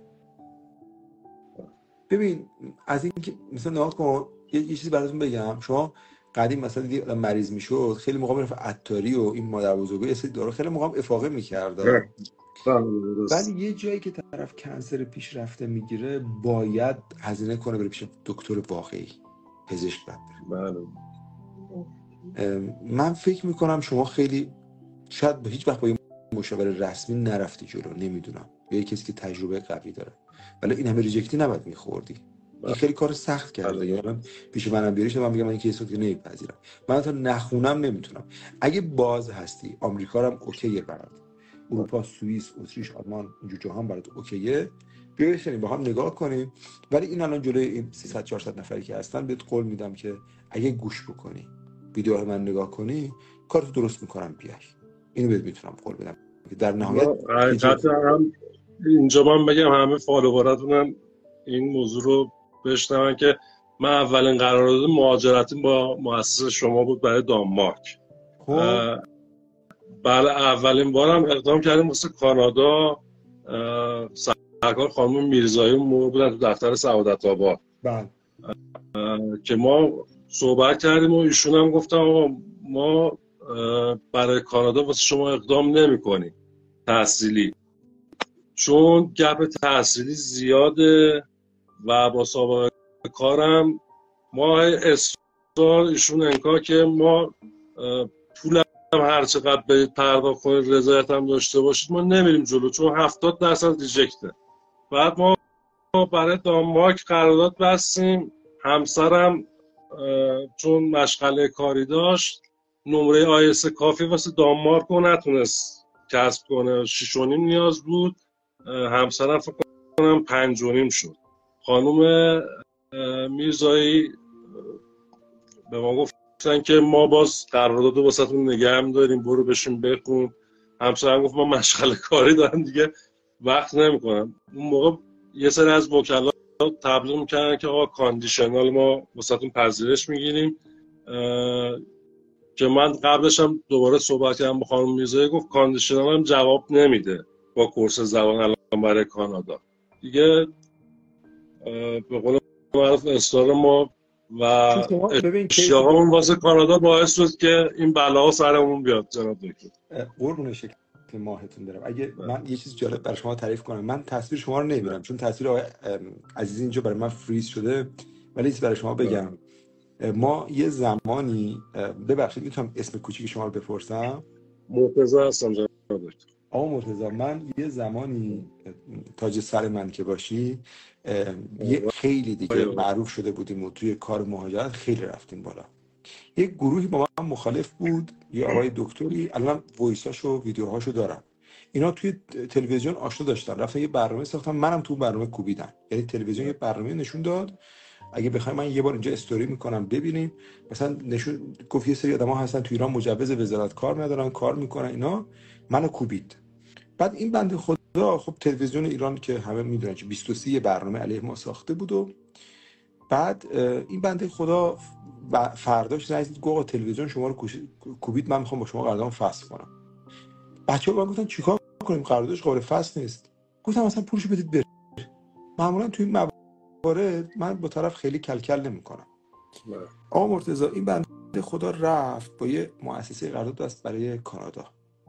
ببین از این که مثلا نگاه کن، یه چیزی براتون بگم، شما قدیم مثلا دیدی مریض میشد خیلی موقع میرفت عطاری و این مادر بزرگی یه سری دارو خیلی موقع افاقه میکرد. ولی یه جایی که طرف کنسر پیشرفته میگیره باید هزینه کنه بره پیش دکتر واقعی، پزشک بده. من فکر میکنم شما خیلی شاید به هیچ وقت با مشاور رسمی نرفتی جلو، نمیدونم، یا یه کسی که تجربه قوی داره، ولی این همه ریجکتی نباید میخوردی. این خیلی کار سخت کرده. یا من پیش منم بیاریش من میگم من این کیسو که نمیپذیرم، من تا نخونم نمیتونم. اگه باز هستی آمریکا هم اوکیه برات، اروپا، سوئیس، اتریش، آلمان، اینجور جاها برات اوکیه، بیا بشینیم با هم نگاه کنیم. ولی این الان جلوی این سیصد چهارصد نفری که هستن بهت قول میدم که اگه گوش بکنی، ویدیو من نگاه کنی، کارتو درست میکنم بیای. اینو بهت میتونم قول بدم که در نهایت حقیقتا هم اینجا من بگم همه فالووراتونم این موضوع رو بشنون که من اولین قرارداد مهاجرتیم با مؤسسه شما بود برای دانمارک. بله اولین بارم اقدام کردیم واسه کانادا. سرکار خانم میرزایی موقع بودن تو دفتر سعادت آباد. بله که ما صحبت کردیم و ایشون هم گفتن آقا ما برای کانادا واسه شما اقدام نمی کنیم تحصیلی، چون گپ تحصیلی زیاده و با سابقه کارم ما اصرار ایشون انکار که ما پول هم هر چقدر به پرداخت کنید رضایت هم داشته باشید ما نمیریم جلو، چون هفتاد درصد ریجکته. بعد ما برای دانمارک قرارداد بستیم. همسرم چون مشغله کاری داشت نمره آیس کافی واسه دانمارک رو نتونست کسب کنه، شش و نیم نیاز بود، همسرم فکر کنم پنج و نیم شد. خانم میرزایی به ما گفتن که ما باز قرارداد رو واسهتون نگه هم داریم، برو بشین بخون. همسرم گفت من مشغله کاری دارم دیگه وقت نمیکنم. اون موقع یه سری از وکلا تبلیغ میکردن که آقا کاندیشنال ما واسهتون پذیرش میگیریم، که من قبلش هم دوباره صحبت کردم با خانم میرزایی، گفت کاندیشنال هم جواب نمیده با کورس زبان الان برای کانادا دیگه. به قول معروف اصرار ما و اشتیاقمون واسه کانادا باعث شد که این بلاها سرمون بیاد. جناب دکتر قربون شکل اسم ماهتون دارم. اگه من یه چیز جالب برای شما تعریف کنم، من تصویر شما رو نمیبینم چون تصویر آقای عزیزی اینجا برای من فریز شده، ولی چیز برای شما بگم. ما یه زمانی، ببخشید میتونم اسم کوچیک شما رو بپرسم؟ مرتضی هستم جناب دکتر. آقا مرتضی، من یه زمانی تاج سر من که باشی یه خیلی دیگه معروف شده بودیم و توی کار مهاجرت خیلی رفتیم بالا. یک گروهی با من مخالف بود، یه آقای دکتری، الان وایساشو و ویدیوهاشو دارم، اینا توی تلویزیون آشنا داشتن، رفتن یه برنامه ساختن، منم تو برنامه کوبیدن. یعنی تلویزیون یه برنامه نشون داد، اگه بخوایم من یه بار اینجا استوری میکنم ببینیم، مثلا نشون گفت یه سری آدم‌ها هستن تو ایران مجوز وزارت کار ندارن، کار میکنن، اینا منو کوبید. بعد این بنده خدا، خب تلویزیون ایران که همه میدونن که بیست و سه برنامه علیه ما ساخته بود، و بعد این بنده خدا فرداش زنگ زد گفت تلویزیون شما رو کوبید، من میخوام با شما قراردادم فسخ کنم. بچه‌ها من گفتن چیکار کنیم، قراردادش قابل فسخ نیست. گفتم مثلا پولشو بدید بره. معمولا توی این موارد من با طرف خیلی کلکل نمی‌کنم. آقا مرتضی، این بنده خدا رفت با یه مؤسسه قرارداد بست برای کانادا،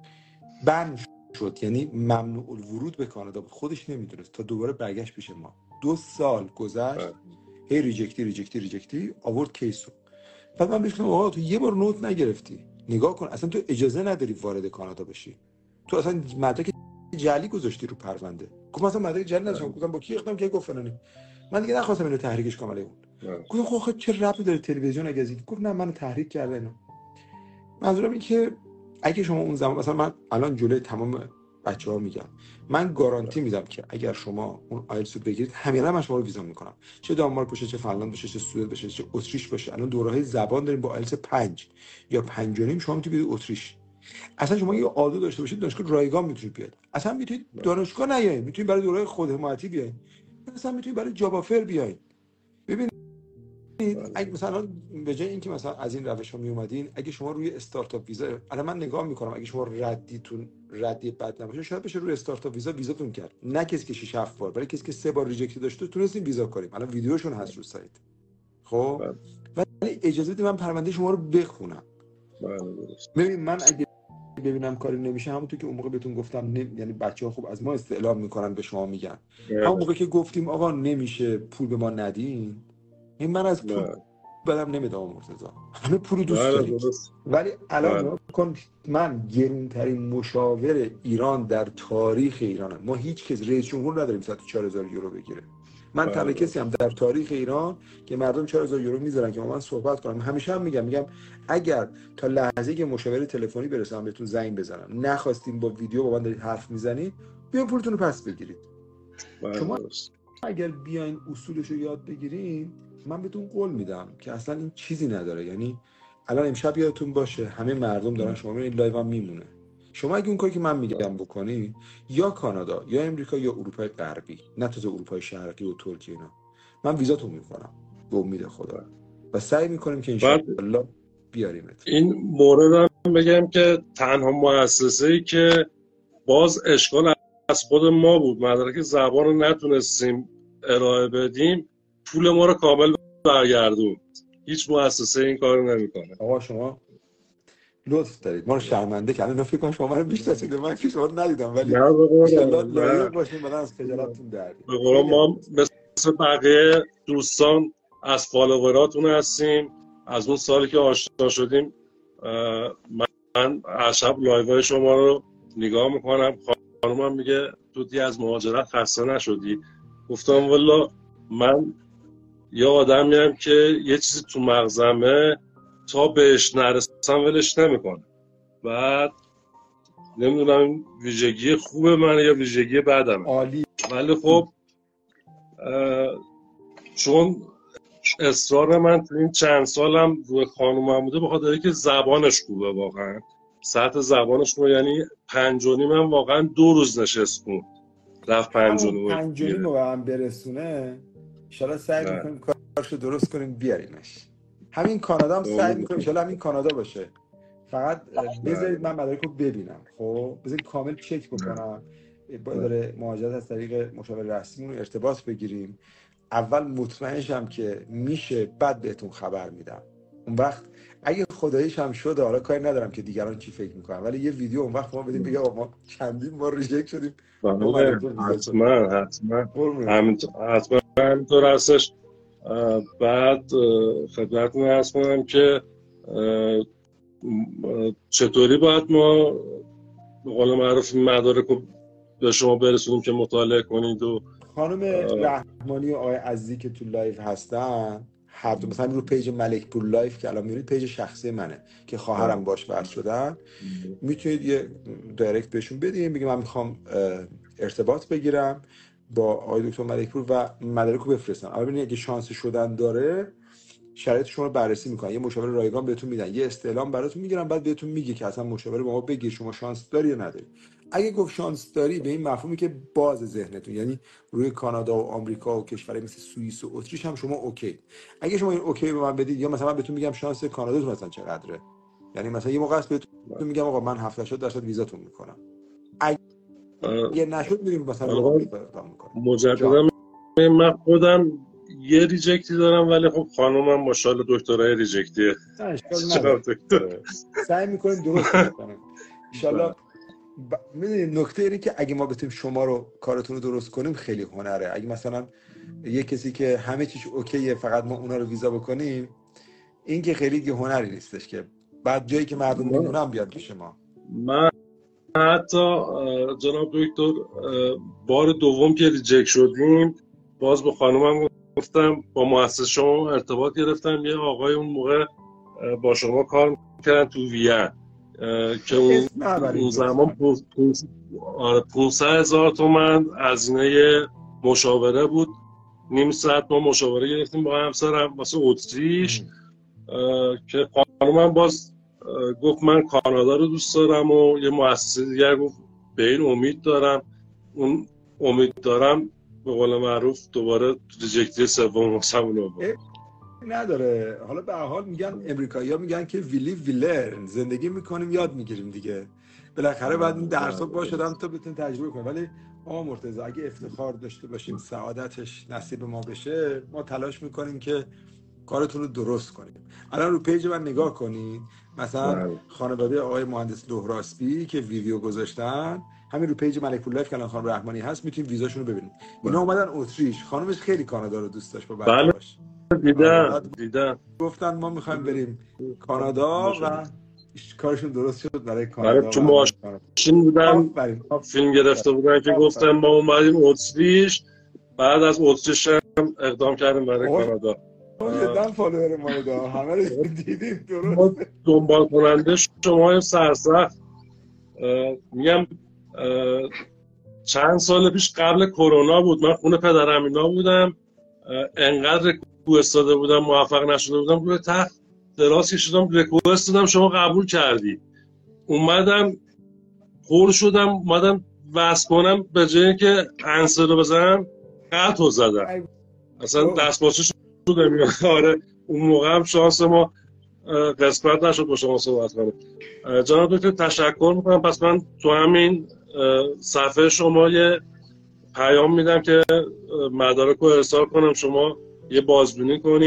بند شد، یعنی ممنوع الورود به کانادا بود، خودش نمیدونست، تا دوباره برگشت پیش ما. دو سال گذشت، هی ریجکتی ریجکتی ریجکتی آورد کیسو. بعد من بهش گفتم آقا تو یه بار نوت نگرفتی، نگاه کن، اصلا تو اجازه نداری وارد کانادا بشی، تو اصلا مدرک جعلی گذاشتی رو پرونده. گفت مثلا مدرک جعلی نداشتم. گفتم با کی اختم که گفت فلانی. من دیگه نخواستم اینو تحریکش کنم علیه اون. گفتم خب چه ربطی داره تلویزیون اگه ازید؟ گفت نه منو تحریک کرده اینا. منظورم اینه که اگه شما اون زمان، مثلا من الان جلوی تمام بچه‌ها میگم، من گارانتی میدم که اگر شما اون آیلتس رو بگیرید، همینا من شما رو ویزا میکنم، چه دانمارک باشه، چه فنلاند باشه، چه سوئد باشه، چه اتریش باشه. الان دوره‌های زبان داریم با آیلتس پنج یا پنج و نیم شما میتونید برید اتریش. اصلا شما یه آلدو داشته باشید دانشگاه رایگان میتونید بیاید، اصلا میتونید دانشگاه نیاید، میتونید برای دوره خودحمایتی بیاید، مثلا میتونید برای جاب آفر بیاید. ببین اگه مثلا به جای اینکه مثلا از این روش ها می اومدین، اگه شما روی استارتاپ ویزا، الان من نگاه میکنم اگه شما ردیتون ردی بد نباشه، شاید بشه روی استارتاپ ویزا ویزاتون کرد، نه کسی که شش هفت بار، برای کسی که سه بار ریجکت داشته تونستیم ویزا کنیم. الان ویدیوشون هست رو سایت. خب ولی اجازه بدید من پرونده شما رو بخونم. ببین من اگه ببینم کاری نمیشه، همونطور که اون موقع بهتون گفتم نمی... یعنی بچه‌ها خوب از ما استعلام میکنن به شما میگن، همون موقع که گفتیم آقا نمیشه پول به ما ندین، این من از پول بدم نمیدم مرتضی، همه پول دوست داریم، ولی الان کن من گرونترین مشاور ایران در تاریخ ایرانم. ما هیچ کس رئیس جمهور نداریم صد و چهار هزار یورو بگیره. من تنها کسی هم در تاریخ ایران که مردم چهار هزار یورو میذارن که با من صحبت کنم. همیشه هم میگم میگم اگر تا لحظه‌ای که مشاور تلفنی برسم بهتون زنگ بزنم نخواستیم با ویدیو با من دارید حرف میزنید، بیاین پولتون رو پس بگیرید. شما اگر بیاین اصولش رو یاد بگیرین، من بهتون قول میدم که اصلا این چیزی نداره. یعنی الان امشب یادتون باشه همه مردم دارن شما میبینید لایو هم میمونه. شما اگه اون کاری که من میگم بکنی، یا کانادا یا امریکا یا اروپای غربی، نه تازه اروپای شرقی و ترکیه، اینا من ویزاتون میکنم به امید خدا و سعی میکنیم که انشاءالله بیاریمت. این مورد هم بگم که تنها مؤسسه‌ای که باز اشکال از خود ما بود، مدرک زبان رو نتونستیم ارائه بدیم، پول ما رو کامل برگردون. هیچ مؤسسه این کارو نمیکنه. آقا شما لطف دارید، ما رو شرمنده کردن. فکر کنم شما رو بیشتر شده، من که شما رو ندیدم، ولی ان شاءالله لایق باشیم بعد از خجالتتون در به قول ما مثل بقیه دوستان از فالووراتون هستیم. از اون سالی که آشنا شدیم من هر شب لایوهای شما رو نگاه میکنم. خانمم میگه تو دی از مهاجرت خسته نشدی؟ گفتم والا من یه آدمیم که یه چیزی تو مغزمه تا بهش نرسم ولش نمیکنه. بعد نمیدونم ویژگی خوب منه یا ویژگی بدمه، عالی. ولی خب چون اصرار من تو این چند سالم روی خانومم بوده، بخاطر اینکه زبانش خوبه، واقعا سطح زبانش خوبه. یعنی پنج و نیم هم واقعا دو روز نشست کن رفت پنج و نیم پنج و نیم رو هم برسونه. انشالله سعی میکنیم کارشو درست کنیم بیاریمش. همین کانادا هم سعی میکنیم انشالله همین کانادا باشه. فقط بذارید من مدارک رو ببینم. خب بذارید کامل چک بکنم. با اداره مهاجرت از طریق مشاور رسمیمون ارتباط بگیریم. اول مطمئن شم که میشه، بعد بهتون خبر میدم. اون وقت اگه خداییش هم شد، حالا کاری ندارم که دیگران چی فکر میکنن، ولی یه ویدیو اون وقت ما بدیم بگه ما چندین بار ریجکت شدیم. بله حتما حتما حتما همینطور هستش. بعد خدمتتون عرض کنم که چطوری باید ما به قول معروف مدارک رو به شما برسونیم که مطالعه کنید. و خانم رحمانی و آقای عزیزی که تو لایو هستن هر دو مثلا رو پیج ملک پور لایف که الان میبینید پیج شخصی منه که خواهرم باش وصل شدن، میتونید یه دایرکت بهشون بدین بگید من میخوام ارتباط بگیرم با آقای دکتر ملک پور و مدارک رو بفرستن. اما ببینید اگه شانس شدن داره شرایط شما رو بررسی میکنن، یه مشاور رایگان بهتون میدن، یه استعلام براتون میگیرن، بعد بهتون میگه که اصلا مشاور با ما بگیر شما شانس داری یا نداری. اگه گفت شانس داری به این مفهومی که باز ذهنتون، یعنی روی کانادا و آمریکا و کشورهای مثل سوئیس و اتریش هم شما اوکی. اگه شما این اوکی به من بدید، یا مثلا من بهتون میگم شانس کانادا مثلا چقدره، یعنی مثلا یه موقع است بهتون میگم آقا من هفتاد درصد ویزاتون میکنم، اگه نشد میریم مثلا اقدام میکنم. مجددا من خودم یه ریجکتی دارم، ولی خب خانومم ماشاءالله دکترای ریجکتیه. چقدر دکتر سعی میکنیم درست کنیم ان شاءالله. ب... میدونید نکته اینه که اگه ما بتونیم شما رو کارتون رو درست کنیم خیلی هنره. اگه مثلا یه کسی که همه چیش اوکیه فقط ما اونا رو ویزا بکنیم، این که خیلی دیگه هنری نیستش که بعد جایی که مردم میمونن بیاد پیش ما. من حتی جناب دکتر بار دوم که ریجکت شدیم باز به خانومم گفتم با مؤسسه شما ارتباط گرفتم، یه آقای اون موقع با شما کار میکردن تو وین که اون, اون زمان پونصد هزار تومن هزینه مشاوره بود، نیم ساعت ما مشاوره گرفتیم با همسرم واسه اتریش که خانومم باز گفت من کانادا رو دوست دارم و یه مؤسسه دیگر گفت به این امید دارم. اون امید دارم به قول معروف دوباره ریجکتی سوم واسمون نداره. حالا به هر حال میگن امریکایی‌ها میگن که ویلی ویلر، زندگی میکنیم یاد میگیریم دیگه، بالاخره بعد این درس‌ها باشه آدم تا بتونه تجربه کنه. ولی آقا مرتضی اگه افتخار داشته باشیم سعادتش نصیب ما بشه، ما تلاش میکنیم که کارتون رو درست کنیم. الان رو پیج من نگاه کنید، مثلا خانواده آقای مهندس لهراسبی که ویدیو گذاشتن، همین رو پیج ملک پور لایف که الان خانم رحمانی هست میتونید ویزاشون رو ببینید. اینا اومدن اتریش، خانمش خیلی کانادا رو دوست داشت با بچه‌هاش. دیدم دیدم گفتن ما میخوایم بریم کانادا و کارشون درست شد برای کانادا. برای تو ماشین بودن فیلم گرفته بودن که گفتن ما اومدیم اتریش، بعد از اتریش هم اقدام کردیم برای کانادا. یه دم فالوور ما دا همه رو دیدیم درست. دنبال کننده شما سرسخت میگم چند سال پیش قبل کرونا بود، من خونه پدرم اینا بودم، انقدر ریکوست داده بودم موفق نشده بودم روی تخت دراز کشیدم ریکوست دادم شما قبول کردی، اومدم خور شدم اومدم وصل کنم به جایی که انسر رو بزنم قطع رو زدم اصلا دستباچه شده. آره اون موقع هم شانس ما قسمت نشد با شما صحبت کنم. جناب دکتر تشکر میکنم. پس من تو همین صفحه شما یه پیام میدم که مدارک رو ارسال کنم، شما یه بازبینی کنید.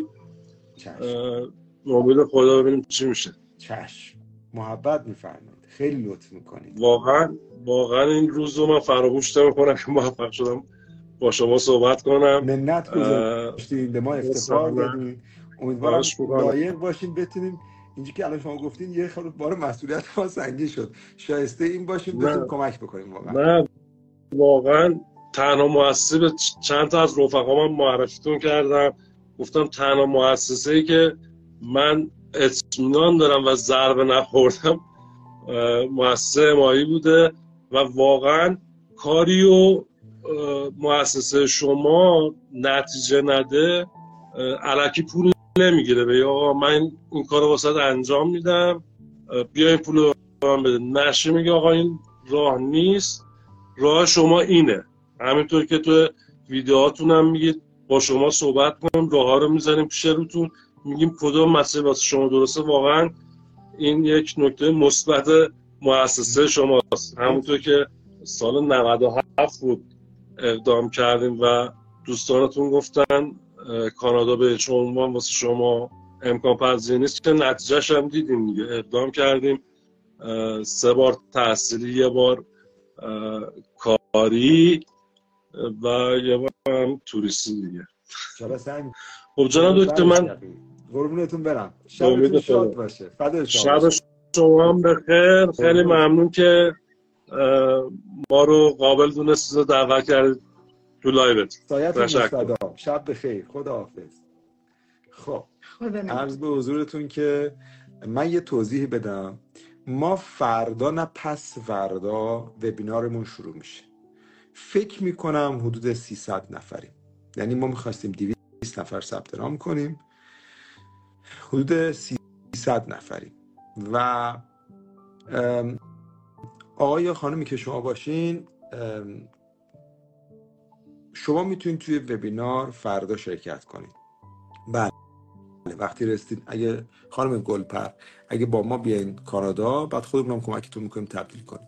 امید خدا ببینیم چی میشه. چشم. محبت میفرمایید، خیلی لطف میکنید. واقعا واقعا این روز رو من فراموش نمیکنم که موفق شدم با شما صحبت کنم. منت گذاشتین، به ما افتخار دادین. امیدوارم لایق باشین بتونیم اینجا که الان شما گفتین یه خورده بار مسئولیت ما سنگین شد، شایسته این باشیم بتونیم کمک بکنیم. واقعا نه واقعا تنها مؤسسه به چند تا از رفقا من معرفیتون کردم، گفتم تنها مؤسسه‌ای که من اطمینان دارم و ضربه نخوردم مؤسسه امایی بوده و واقعا کاری و مؤسسه شما نتیجه نده الکی پول نمیگیره. به آقا من این کارو واسه انجام میدم بیا این پولو به من بده، نشه میگه آقا این راه نیست، راه شما اینه. همینطور که تو ویدیوهاتون هم میگید با شما صحبت کنیم، راه ها رو میذاریم پیش روتون، میگیم کدوم مسئله واسه شما درسته. واقعا این یک نکته مثبت مؤسسه شماست. همونطور که سال نود و هفت بود اقدام کردیم و دوستانتون گفتن کانادا به شما واسه شما امکان پذیر نیست که نتیجهش هم دیدیم دیگه. اقدام کردیم سه بار تحصیلی، یه بار کاری و یه بار هم توریستی دیگه. خب جناب دکتر من قربونتون برم، شبتون شاد باشه. فدای شما. شب شما هم بخیر. خیلی ممنون که ما رو قابل دونستید و دعوت کردید تو لایوت. تشکر. شب بخیر. خداحافظ. خب عرض به حضورتون که من یه توضیح بدم. ما فردا نه پس فردا وبینارمون شروع میشه. فکر میکنم حدود سیصد نفریم. یعنی ما میخواستیم دویست نفر ثبت نام کنیم، حدود سیصد نفریم. و آقای یا خانمی که شما باشین، شما میتونید توی وبینار فردا شرکت کنید. بله وقتی رسیدین، اگه خانم گلپر اگه با ما بیاین کانادا، بعد خودمون هم کمکتون میکنیم تبدیل کنید.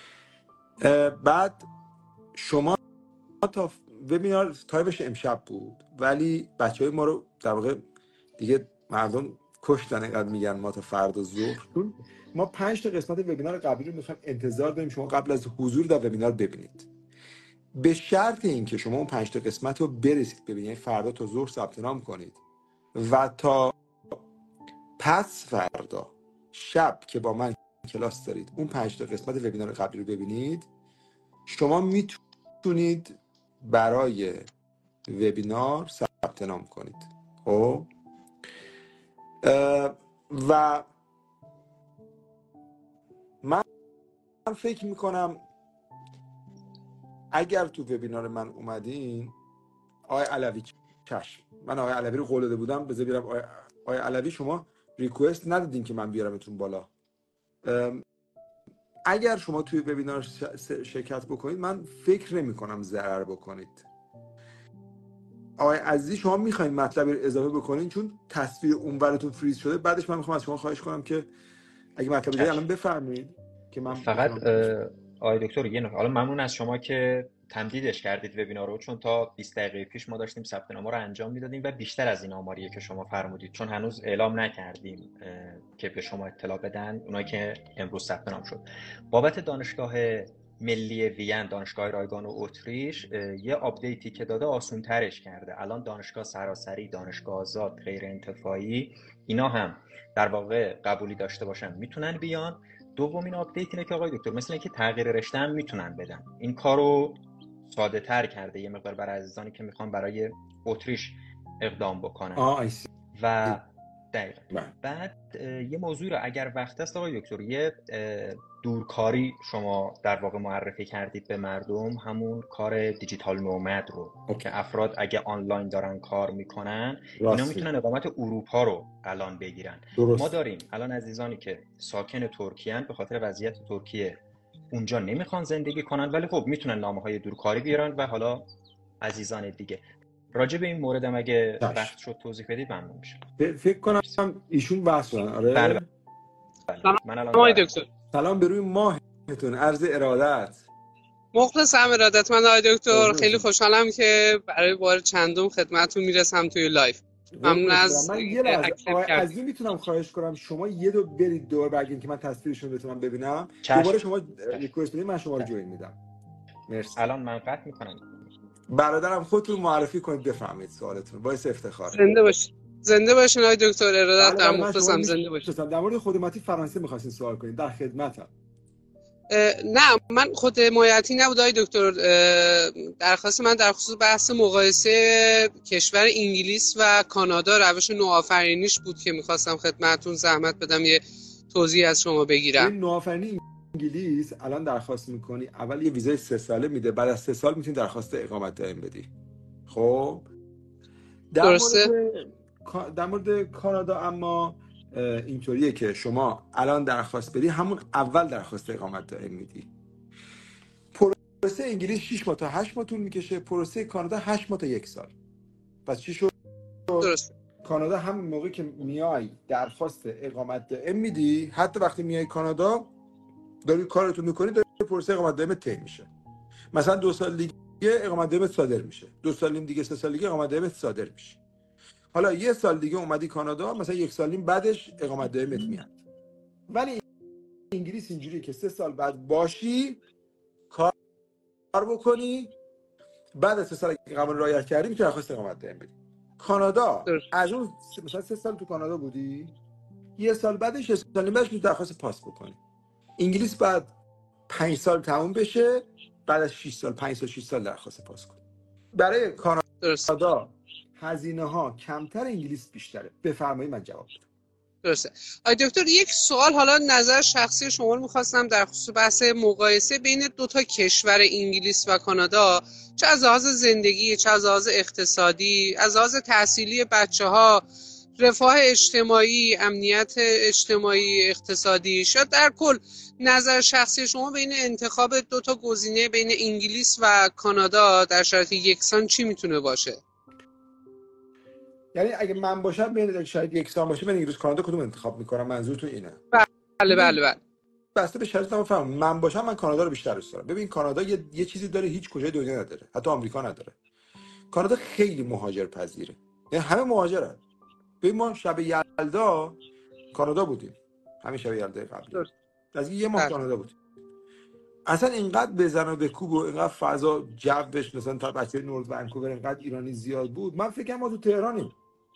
بعد شما تا وبینار تایمش امشب بود، ولی بچه های ما رو در واقع دیگه مردم کشتن اینقدر میگن ما تا فردا ظهر. ما پنج تا قسمت وبینار قبلی رو میخوایم انتظار داریم شما قبل از حضور در وبینار ببینید. به شرط اینکه شما اون پنج تا قسمت رو برسید ببینید، فردا تا ظهر ثبت نام کنید و تا پس فردا شب که با من کلاس دارید اون پنج تا قسمت وبینار قبلی رو ببینید، شما میتونید برای وبینار ثبت نام کنید. خب و من فکر میکنم اگر تو وبینار من اومدین، آقای علوی چشم، من آقای علوی رو قول داده بودم بذار بیارم. آقای, آقای علوی شما ریکوست ندادین که من بیارمتون بالا. اگر شما توی وبینار شرکت بکنید، من فکر نمی کنم ضرر بکنید. آقای عزیزی شما میخواین مطلبی رو اضافه بکنین چون تصویر اونورتون فریز شده. بعدش من میخوام از شما خواهش کنم که اگه مطلبی دارید الان بفرمایید که من فقط آقای دکتر یه نکته، حالا ممنون از شما که تمدیدش کردید وبینار رو، چون تا بیست دقیقه پیش ما داشتیم ثبت نام رو انجام میدادیم و بیشتر از این آماریه که شما فرمودید، چون هنوز اعلام نکردیم که به شما اطلاع بدن اونایی که امروز ثبت نام شد. بابت دانشگاه ملی وین، دانشگاه رایگان و اتریش، یه آپدیتی که داده آسون ترش کرده. الان دانشگاه سراسری، دانشگاه آزاد، غیر انتفاعی، اینا هم در واقع قبولی داشته باشن میتونن بیان. دومین آپدیت اینه که آقای دکتر مثل اینکه تغییر رشته هم میتونن بدن. این کارو ساده تر کرده یه مقدار برای عزیزانی که میخوان برای اتریش اقدام بکنن. آه و دقیقا بعد یه موضوعی رو اگر وقت است آقای دکتر، یه دورکاری شما در واقع معرفی کردید به مردم، همون کار دیجیتال نومد رو اوکی. که افراد اگه آنلاین دارن کار میکنن راستی. اینا میتونن اقامت اروپا رو الان بگیرن. درست. ما داریم الان عزیزانی که ساکن ترکیه ان، به خاطر وضعیت ترکیه اونجا نمیخوان زندگی کنن، ولی خب میتونن نامه‌های دورکاری بیارن و حالا عزیزان دیگه. راجع به این موردم اگه وقت شد توضیح بدید ممنون میشم. فکر کنم ایشون بحث کنن. آره بله بله. سلام من الان دکتر. سلام به روی ماهتون، عرض ارادت. مخلصم ارادت من آقای دکتر. خیلی خوشحالم که برای بار چندم خدمتتون میرسم توی لایف. ممنون از من یه لحظه از این میتونم خواهش کنم شما یه دو برید دور برگردین که من تصویرشون بتونم ببینم. دوباره شما ریکوست بدید من شما رو جوین میدم. مرسی. الان من قطع میکنم. برادرم خودتون معرفی کنید بفهمید سوالتون. باعث افتخار. زنده باشید. زنده باشین آقای دکتر. ارادت دارم. مخلصم. زنده باشید. در مورد خدماتی فرانسه می‌خواستین سوال کنید. در خدمتم. نه من خود مایعاتی نبود آقای دکتر. درخواست من در خصوص بحث مقایسه کشور انگلیس و کانادا، روش نوآفرینیش بود که می‌خواستم خدمتتون زحمت بدم یه توضیح از شما بگیرم. این نوآفرینی انگلیس الان درخواست می‌کنی، اول یه ویزای سه ساله میده، بعد از سه سال می‌تونی درخواست اقامت دائم بدی. خب در درسته؟ مورد در مورد کانادا اما اینطوریه که شما الان درخواست بدی همون اول درخواست اقامت دائم میدی. پروسه انگلیس شش ماه تا هشت ماه طول میکشه، پروسه کانادا هشت ماه تا یک سال. پس چی شد؟ درسته. کانادا همون موقعی که میای درخواست اقامت دائم میدی، حتی وقتی میای کانادا داری کارتو میکنی، داری پروسه اقامت دائم طی میشه. مثلا دو سال دیگه اقامت دائم صادر میشه، دو سال دیگه، سه سال دیگه اقامت دائم صادر میشه. حالا یه سال دیگه اومدی کانادا، مثلا یک سال نیم بعدش اقامت دائمت میاد. ولی انگلیس اینجوریه که سه سال بعد باشی کار بکنی، بعد از سه سال که قانون رعایت کردی میتونی درخواست اقامت دائم بدی. کانادا از اون مثلا سه سال تو کانادا بودی، یه سال بعدش یه سال نیم بعدش میتونی درخواست پاس بکنی. انگلیس بعد پنج سال تموم بشه، بعد از شش سال پنج سال شش سال درخواست پاس کنی. برای کانادا هزینه ها کمتر، انگلیس بیشتره. بفرمایید من جواب بدم. درسته. آی دکتر یک سوال، حالا نظر شخصی شما رو می‌خواستم در خصوص بحث مقایسه بین دو تا کشور انگلیس و کانادا، چه از لحاظ زندگی، چه از لحاظ اقتصادی، از لحاظ تحصیلی بچه‌ها، رفاه اجتماعی، امنیت اجتماعی، اقتصادی، شاید در کل نظر شخصی شما بین انتخاب دو تا گزینه بین انگلیس و کانادا در شرایط یکسان چی میتونه باشه؟ یعنی اگه من باشم بین شاید یکسان باشه، من انگلیس کانادا کدوم انتخاب میکنم؟ منظورتون اینه؟ بله بله بله. بسته به شرایط من فهم. من باشم من کانادا رو بیشتر دوست دارم. ببین کانادا یه, یه چیزی داره هیچ کجای دنیا نداره، حتی آمریکا نداره. کانادا خیلی مهاجر پذیره، یعنی همه مهاجرن. ببین ما شب یلدا کانادا بودیم، همین شب یلدا قبلی از یه ماه کانادا بودیم. اصلا اینقدر بزن و بکوب و اینقدر فضا جوش، مثلا تا بچه نورد ونکوور اینقدر ایرانی زیاد بود، من فکر کنم ما تو تهرانیم.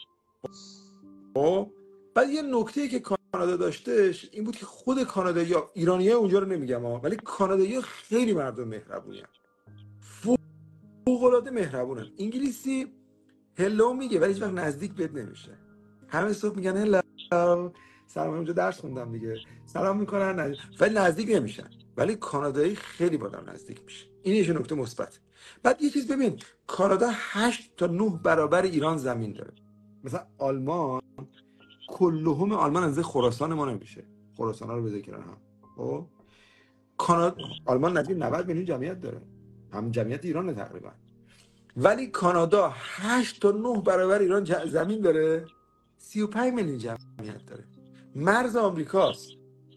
خب بعد یه نکته‌ای که کانادا داشتش این بود که خود کانادایی‌ها، ایرانی‌ها اونجا رو نمیگم ها، ولی کانادایی‌ها خیلی مردم مهربونی هستن، فوق‌العاده مهربونن. انگلیسی هلو میگه ولی هیچ وقت نزدیک بهت نمیشه. همه صبح میگن هلو، سلام، اونجا درس خوندم دیگه، سلام میکنن ولی نزدیک نمیشن. ولی کانادایی خیلی با آدم نزدیک میشه. این یه نکته مثبت. بعد یه چیز ببین، کانادا هشت تا نه برابر ایران زمین داره. مثلا آلمان کلهم آلمان از خراسان ما نمیشه، خراسان ها رو بذار کنار هم. خب کانادا، آلمان نزدیک نود میلیون جمعیت داره، هم جمعیت ایران تقریبا. ولی کانادا هشت تا نه برابر ایران زمین داره، سی و پنج میلیون جمعیت داره، مرز آمریکاست.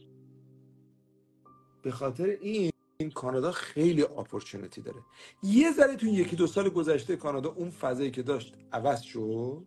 به خاطر این این کانادا خیلی اپورتونتی داره. یه ذره تو یکی دو سال گذشته کانادا اون فضایی که داشت عوض شد.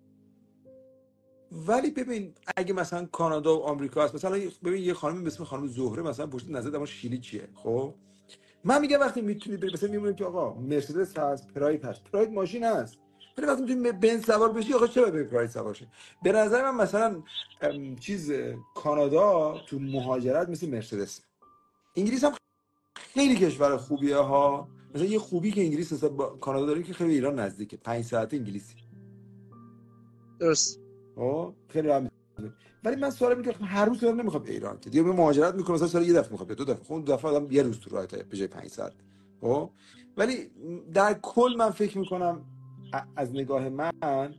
ولی ببین اگه مثلا کانادا و آمریکا هست، مثلا ببین یه خانمی به اسم خانم زهره مثلا پشت نظر دما شیلی چیه، خب من میگم وقتی میتونی بری مثلا میمونیم که آقا مرسدس هست، پراید هست، پراید ماشین هست، ولی وقتی میتونی بنز سوار بشی آقا چرا بری پراید سوار شی؟ به نظر من مثلا چیز کانادا تو مهاجرت مثل مرسدس. انگلیس هم خیلی کشور خوبیه ها. مثلا یه خوبی که انگلیس مثلا با کانادا داره که خیلی ایران نزدیکه، پنج ساعته انگلیسی. درست. آه خیلی هم. ولی من سوال میگم هر روز دارم نمیخوام ایران که دیگه مهاجرت میکنم، مثلا سال یه دفعه میخوام دو دفعه، اون دفعه آدم یه روز تو راحت به جای پنج ساعت. خب ولی در کل من فکر میکنم از نگاه من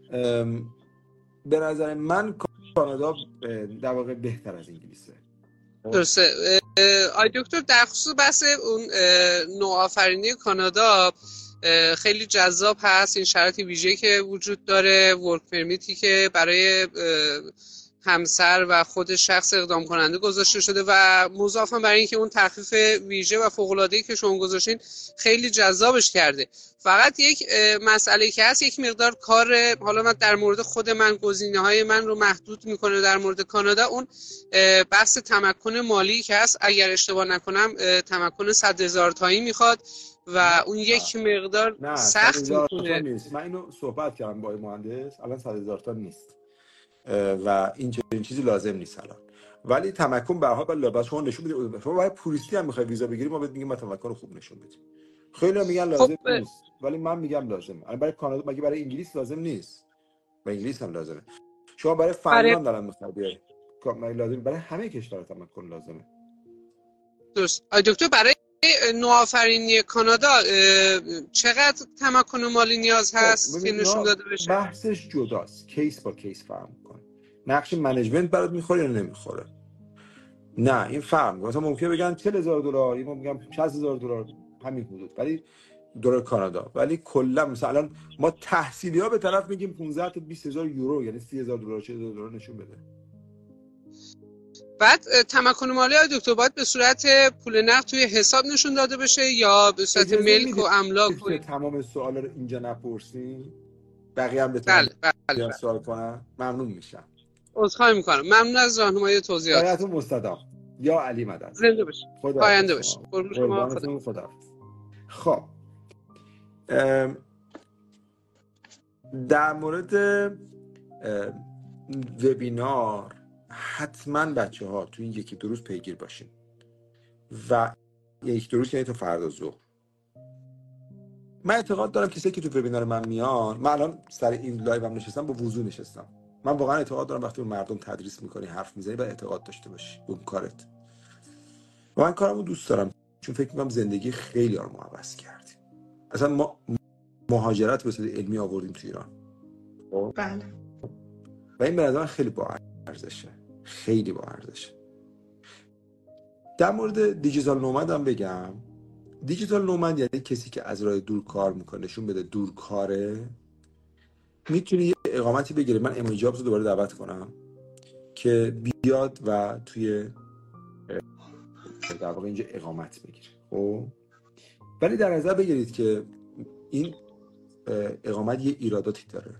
به نظر من کانادا در واقع بهتر از انگلیسه. درسته. آی دکتر در خصوص بحث اون نوآفرینی کانادا خیلی جذاب هست، این شرایط ویژه‌ای که وجود داره، ورک پرمیتی که برای همسر و خود شخص اقدام کننده گذاشته شده و مضافاً برای اینکه اون تخفیف ویژه و فوق‌العاده‌ای که شما گذاشتین خیلی جذابش کرده. فقط یک مسئله که هست، یک مقدار کار، حالا من در مورد خود من گزینه‌های من رو محدود میکنه در مورد کانادا، اون بحث تمکن مالی که هست، اگر اشتباه نکنم تمکن صد هزار تایی میخواد و اون یک مقدار سخت میکنه. نیست. من اینو صحبت کردم با مهندس، الان صد هزار تا نیست و این این چیزی لازم نیست الان. ولی تمکن به هر حال لازم شما نشون بدید. شما برای توریستی هم میخوای ویزا بگیری، ما بهت میگیم ما تمکن خوب نشون بدیم. خیلی میگن لازم خب نیست، ولی من میگم لازمه. الان برای کانادا مگه برای انگلیس لازم نیست؟ برای انگلیس هم لازمه. شما برای فنلاند دارن میخوای بیاری، مگه لازم؟ برای همه کشورها تمکن لازمه. درست. آی دکتر برای نوآفرینی کانادا چقدر تمکن مالی نیاز هست که نشون داده بشه؟ بحثش جداست، کیس با کیس فرق میکنه. نقش منیجمنت برات میخوره یا نمیخوره؟ نه این فرق میکنه. مثلا ممکنه بگن چهل هزار دلار، ما میگم شصت هزار دلار، همین حدود، ولی دلار کانادا. ولی کلا مثلا ما تحصیلی‌ها به طرف میگیم پانزده تا بیست هزار یورو، یعنی سی هزار دلار چهل هزار دلار نشون بده. بعد تمکن مالی های دکتر باید به صورت پول نقد توی حساب نشون داده بشه یا به صورت ملک و املاک؟ که تمام سوالا رو اینجا نپرسیم. بقیه هم بتونن بله بله بیان بله سوال کنن ممنون میشم. عذرخواهی میکنم. ممنون از راهنمایی توضیحات. غایتون مستدام. یا علی مدد. زنده باشید. خدا پاینده حافظ باشید. شما. قربون شما. خدا. قربانتون. خدا حافظ. خب ام، در مورد ام، وبینار حتما بچه ها تو این یکی دو روز پیگیر باشین و یک دو روز یعنی تا فردا ظهر. من اعتقاد دارم کسی که تو وبینار من میان، من الان سر این لایو هم نشستم با وضو نشستم، من واقعا اعتقاد دارم وقتی به مردم تدریس میکنی حرف میزنی باید اعتقاد داشته باشی به اون کارت. و من کارمو دوست دارم چون فکر میکنم زندگی خیلی ها رو ما عوض کردیم. اصلا ما مهاجرت به صورت علمی آوردیم تو ایران. بله. و این به نظر من خیلی با ارزشه، خیلی با ارزشه. در مورد دیجیتال نومد هم بگم، دیجیتال نومد یعنی کسی که از راه دور کار میکنه، نشون بده دور کاره، میتونه یه اقامتی بگیره. من امیل جابز رو دوباره دعوت کنم که بیاد و توی در واقع اینجا اقامت بگیره. خب ولی در نظر بگیرید که این اقامت یه ایراداتی داره.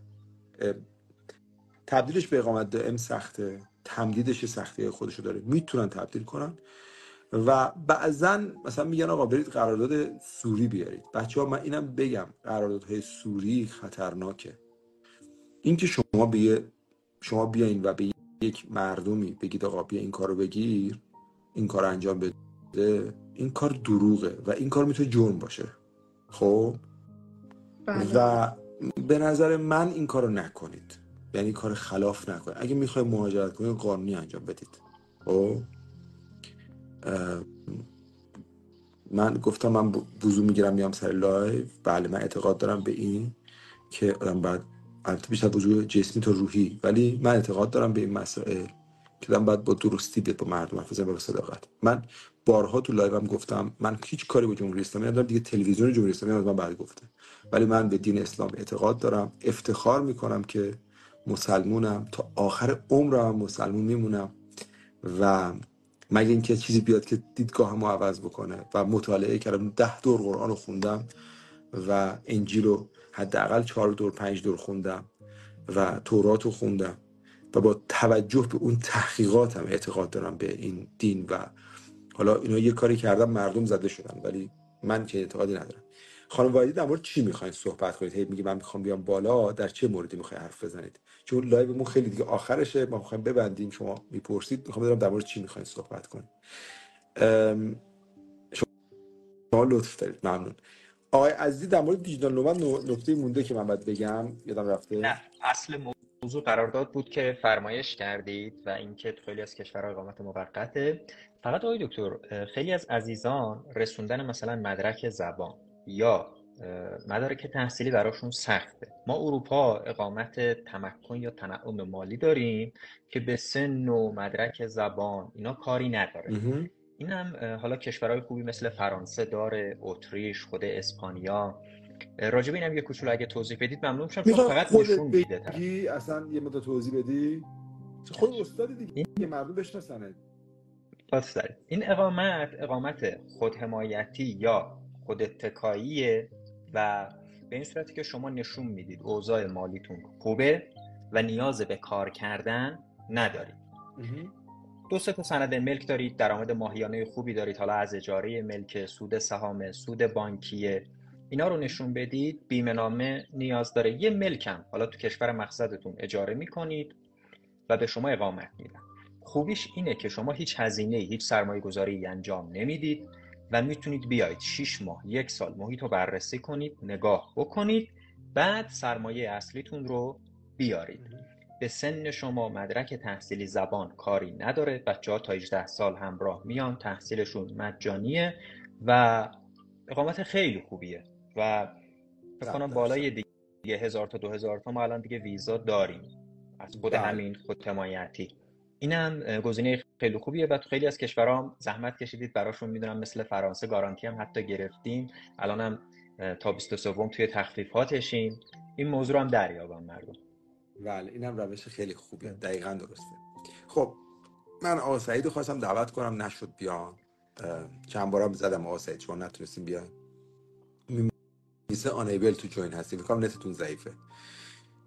تبدیلش به اقامت دائم سخته، تمدیدش سختی خودشو داره، میتونن تبدیل کنن و بعضن مثلا میگن آقا برید قرارداد سوری بیارید. بچه ها من اینم بگم قراردادهای سوری خطرناکه. این که شما بیه شما بیاین و به یک مردمی بگید آقا بیا این کارو بگیر، این کارو انجام بده، این کار دروغه و این کار میتونه جرم باشه. خب بله. و به نظر من این کارو نکنید، یعنی کار خلاف نکنید. اگه میخواید مهاجرت کنید قانونی انجام بدید. خب من گفتم من وضو میگیرم میام سر لایو. بله من اعتقاد دارم به این که آدم باید البته بیشتر وضو جسمی تا روحی، ولی من اعتقاد دارم به این مسائل که آدم باید با درستی بیاد با مردم حرف بزنه با صداقت. من بارها تو لایو هم گفتم من هیچ کاری با جمهوری اسلامی ندارم، دیگه تلویزیون جمهوری اسلامی از من بعد گفته، ولی من به دین اسلام اعتقاد دارم، افتخار میکنم که مسلمونم، تا آخر عمرم مسلمون میمونم و مگه اینکه چیزی بیاد که دیدگاهمو عوض بکنه. و مطالعه کردم، ده دور قرآن رو خوندم و انجیل رو حداقل چهار دور پنج دور خوندم و تورات رو خوندم و با توجه به اون تحقیقاتم اعتقاد دارم به این دین. و حالا اینا یه کاری کردم مردم زده شدن ولی من که اعتقادی ندارم. خانم وایدی در مورد چی میخواین صحبت کنید؟ هی میگی من میخوام بیام بالا، در چه موردی میخواین حرف بزنید؟ چون لایومون خیلی دیگه آخرشه، ما میخوایم ببندیم، شما میپرسید، میخوام بدونم در مورد چی میخواین صحبت کنید. ام... شما لطف دارید. ممنون. آقای عزیزی در مورد دیجیتال نومد نکته مونده که من باید بگم، یادم رفته. نه، اصل موضوع قرارداد بود که فرمایش کردید و اینکه خیلی از کشورها اقامت موقته. فقط آقای دکتر خیلی از عزیزان رسوندن مثلا مدرک زبان یا مدارک تحصیلی براشون سخته. ما اروپا اقامت تمکن یا تنعم مالی داریم که به سن و مدرک زبان اینا کاری نداره. این هم حالا کشورهای خوبی مثل فرانسه داره، اتریش، خود اسپانیا. راجب اینم یه کوچولو اگه توضیح بدید ممنون میشم، چون فقط نشون میده طرف. اصلا یه مدت توضیح بدی؟ خود استاد دیگه این... مردم بشناسنه. دارید. این اقامت اقامت خودحمایتی یا خوداتکاییه و به این صورتی که شما نشون میدید اوضاع مالیتون خوبه و نیاز به کار کردن ندارید. دو سه تا سند ملک دارید، درآمد ماهیانه خوبی دارید، حالا از اجاره ملک، سود سهام، سود بانکیه، اینا رو نشون بدید. بیمه نامه نیاز داره. یه ملکم حالا تو کشور مقصدتون اجاره میکنید و به شما اقامت میدن. خوبیش اینه که شما هیچ هزینه، هیچ سرمایه گذاری انجام نمیدید و میتونید بیایید شش ماه، یک سال محیط رو بررسی کنید، نگاه بکنید، بعد سرمایه اصلیتون رو بیارید. به سن شما مدرک تحصیلی زبان کاری نداره. بچه‌ها تا هجده سال همراه میان، تحصیلشون مجانیه و اقامت خیلی خوبیه و فکر کنم بالای دیگه هزار تا دو هزار تا ما الان دیگه ویزا داریم از خود همین خودحمایتی. اینم گزینه خیلی خوبیه و تو خیلی از کشورها هم زحمت کشیدید براشون. میدونم مثل فرانسه گارانتی هم حتی گرفتیم، الانم تا بیست و سه توی تخفیفاتشیم. این موضوع هم دریابن مردم. بله اینم روش خیلی خوبیه. دقیقاً درسته. خب من آقا سعید رو خواستم دعوت کنم، نشد بیان. چند بارم زدم آقا سعید شما نتونستیم بیان. میسه آنیبل تو جوین هستی، میگم نتتون ضعیفه.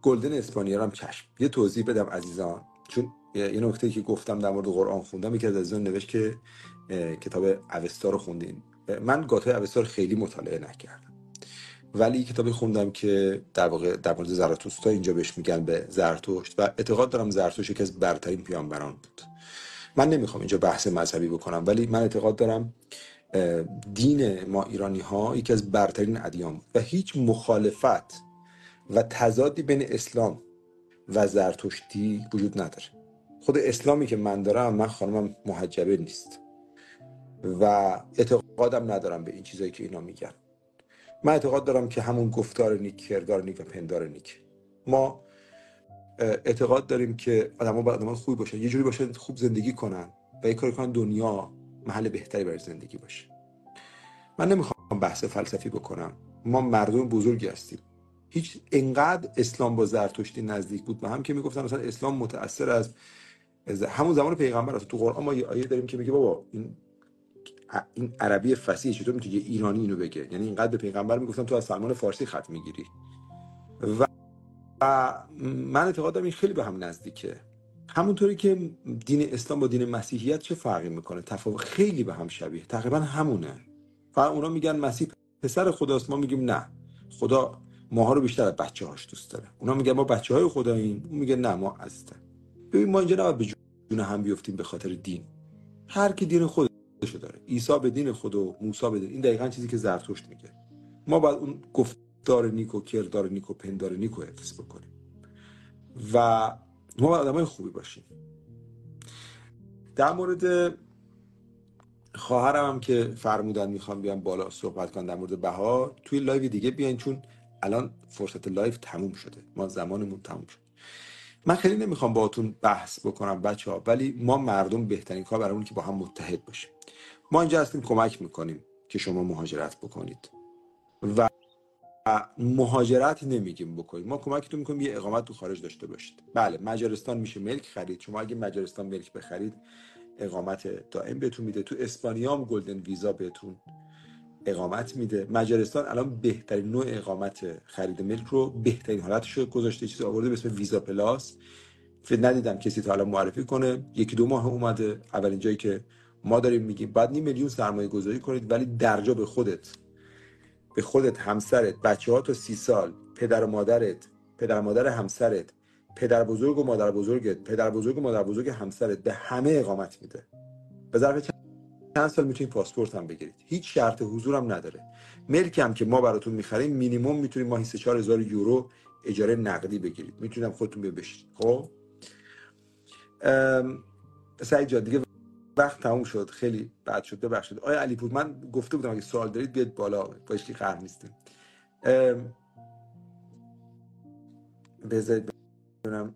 گلدن اسپانیا هم چشم. یه توضیح بدم عزیزان، چون یه نکته که گفتم در مورد قرآن خوندم، یکی از عزیزان نوشت که کتاب اوستا رو خوندین. من گاته اوستا رو خیلی مطالعه نکردم، ولی کتابی خوندم که در واقع در مورد زراتوستا، اینجا بهش میگن به زرتشت، و اعتقاد دارم زرتشت یکی از برترین پیامبران بود. من نمیخوام اینجا بحث مذهبی بکنم، ولی من اعتقاد دارم دین ما ایرانی ها یکی از برترین ادیان بود و هیچ مخالفت و تضادی بین اسلام و زرتشتی وجود نداره. خود اسلامی که من دارم، من خانمم محجبه نیست و اعتقادم ندارم به این چیزایی که اینا میگن. من اعتقاد دارم که همون گفتار نیک، کردار نیک و پندار نیک. ما اعتقاد داریم که آدم‌ها باید آدم‌ها خوبی باشن، یه جوری باشن خوب زندگی کنن و یه کاری کنن دنیا محل بهتری برای زندگی باشه. من نمیخوام بحث فلسفی بکنم، ما مردم بزرگی هستیم. هیچ انقدر اسلام با زرتشتی نزدیک بود به هم که میگفتن مثلا اسلام متأثر از همون زمان پیغمبر است. تو قرآن ما یه آیه داریم که میگه بابا این این عربی فصیح چطور میتونه یه ایرانی اینو بگه؟ یعنی اینقدر به پیغمبر میگفتن تو از سلمان فارسی خط میگیری. و من اعتقاد دارم این خیلی به هم نزدیکه. همونطوری که دین اسلام با دین مسیحیت چه فرقی میکنه؟ تفاوت خیلی به هم شبیه، تقریبا همونه. فقط اونا میگن مسیح پسر خداست، ما میگیم نه، خدا ماها رو بیشتر از بچه‌هاش دوست داره. اونا میگن ما بچه‌های خداییم، اون میگه نه ما عزیزیم. ببین ما اینجا نباید به جون هم بیفتیم به خاطر دین. هر کی دین خودشو داره. عیسی به دین خود و موسی به دین. این دقیقاً چیزی که زرتشت میگه. ما باید اون گفتار نیک و کردار نیک و پندار نیک رو حفظ بکنیم و ما باید آدمای خوبی باشیم. در مورد خواهرم هم که فرمودن میخوام بیان بالا صحبت کنم در مورد بهار، توی لایو دیگه بیاین، چون الان فرصت لایو تموم شده، ما زمانمون تموم شد. من خیلی نمیخوام باهاتون بحث بکنم بچه‌ها، ولی ما مردم بهترین کار برامون که با هم متحد باشیم. ما اینجا هستیم کمک میکنیم که شما مهاجرت بکنید و مهاجرت نمیگیم بکنید، ما کمکتون میکنیم یه اقامت تو خارج داشته باشید. بله مجارستان میشه ملک خرید، شما اگه مجارستان ملک بخرید اقامت دائم بهتون میده. تو اسپانیا هم گلدن ویزا بهتون اقامت میده. مجارستان الان بهترین نوع اقامت خرید ملک رو، بهترین حالتش رو گذاشته، چیزی آورده به اسم ویزا پلاس. فکر ندیدم کسی تا الان معرفی کنه. یکی دو ماه اومده. اولین جایی که ما داریم میگیم بعد نیم میلیون سرمایه گذاری کنید، ولی درجا به خودت، به خودت، همسرت، بچه‌ها تا سی سال، پدر و مادرت، پدر و مادر همسرت، پدر بزرگ و مادر بزرگت، پدر بزرگ و مادر بزرگ همسرت، به همه اقامت میده. به ظرف چند سال میتونید پاسپورت هم بگیرید. هیچ شرط حضور هم نداره. ملک هم که ما براتون میخریم مینیمم میتونید ماهی سه چهار هزار یورو اجاره نقدی بگیرید. میتونید خودتون بیاد بشید. خب سعید جان دیگه وقت تموم شد، خیلی بد شد، ببخشید. آیا علیپور من گفته بودم اگه سوال دارید بیاد بالا، باش که قهر نیستیم. بذارید ببینم.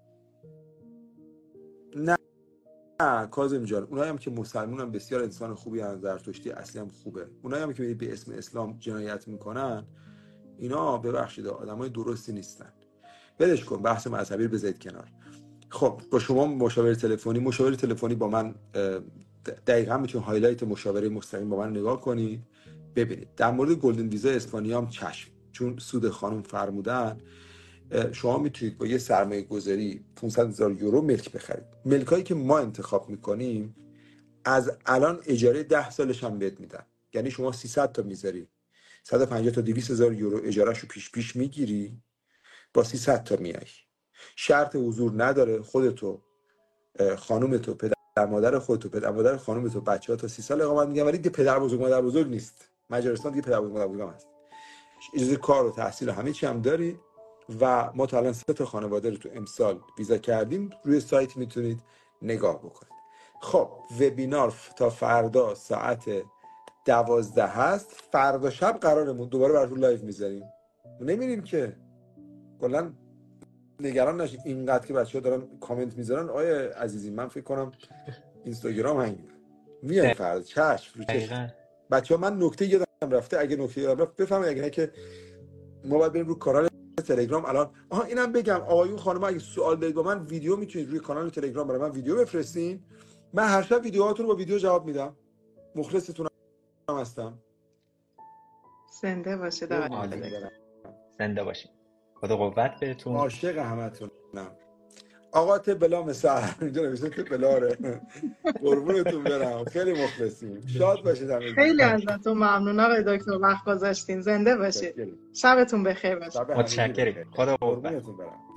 نه نه کاظم جان، اونایی هم که مسلمون هم بسیار انسان خوبی هستن، زرتشتی اصلی هم خوبه. اونایی هم که به اسم اسلام جنایت میکنن، اینا ببخشید آدمای درستی نیستن. ولش کن، بحث مذهبی رو بذارید کنار. خب با شما مشاور تلفنی، مشاور تلفنی با من دقیقاً میتونید هایلایت مشاوره مستقیم با من نگاه کنید ببینید. در مورد گلدن ویزا اسپانیا هم چشم، چون سود خانم فرمودن، شما میتونید با یه سرمایه گذاری پانصد هزار یورو ملک بخرید. ملکایی که ما انتخاب میکنیم از الان اجاره ده سالش هم بهت میدن. یعنی شما سیصد تا میذاری، صد و پنجاه تا دویست هزار یورو اجارهشو پیش پیش میگیری، با سیصد تا میای. شرط حضور نداره. خودتو، خانومتو، پدر مادر خودتو، پدر مادر خانومتو، بچه‌ها تا سی سال اقامت میگن، ولی دیگه پدر بزرگ مادر بزرگ نیست. مجارستان دیگه پدر بزرگ مادر بزرگ هم هست. اجازه کار و تحصیل و همه چی هم داری و ما تا الان سه تا خانواده رو تو امسال ویزا کردیم. روی سایت میتونید نگاه بکنید. خب وبینار تا فردا ساعت دوازده هست. فردا شب قرارمون دوباره براتون لایو میذاریم. نمیریم که کلا نگران نشید. اینقدر که بچه‌ها دارن کامنت میذارن آیه عزیزی، من فکر کنم اینستاگرام هنگ میای فردا. چشم رو چشم. بچه‌ها من نکته یادم رفته، اگه نکته یادم رفت بفهمید. اگه نه که ما باید بریم رو کانال تلگرام الان. آها اینم بگم آقایون خانم‌ها اگه سوال دارید با من ویدیو میتونید روی کانال تلگرام برای من ویدیو بفرستین. من هر شب ویدیوهاتون رو با ویدیو جواب میدم. مخلصتون هستم. زنده باشید. زنده باشید. خدا قوت بهتون. عاشق همتونم. آقا ته بلا مثل اینجا نوشته ته بلاره. قربونتون برم، خیلی مخلصیم. شاد باشید همگی. خیلی ازتون ممنون آقای دکتر، وقت گذاشتین. زنده باشید. شبتون بخیر باشه. متشکرم. خدا قوت. قربونتون برم.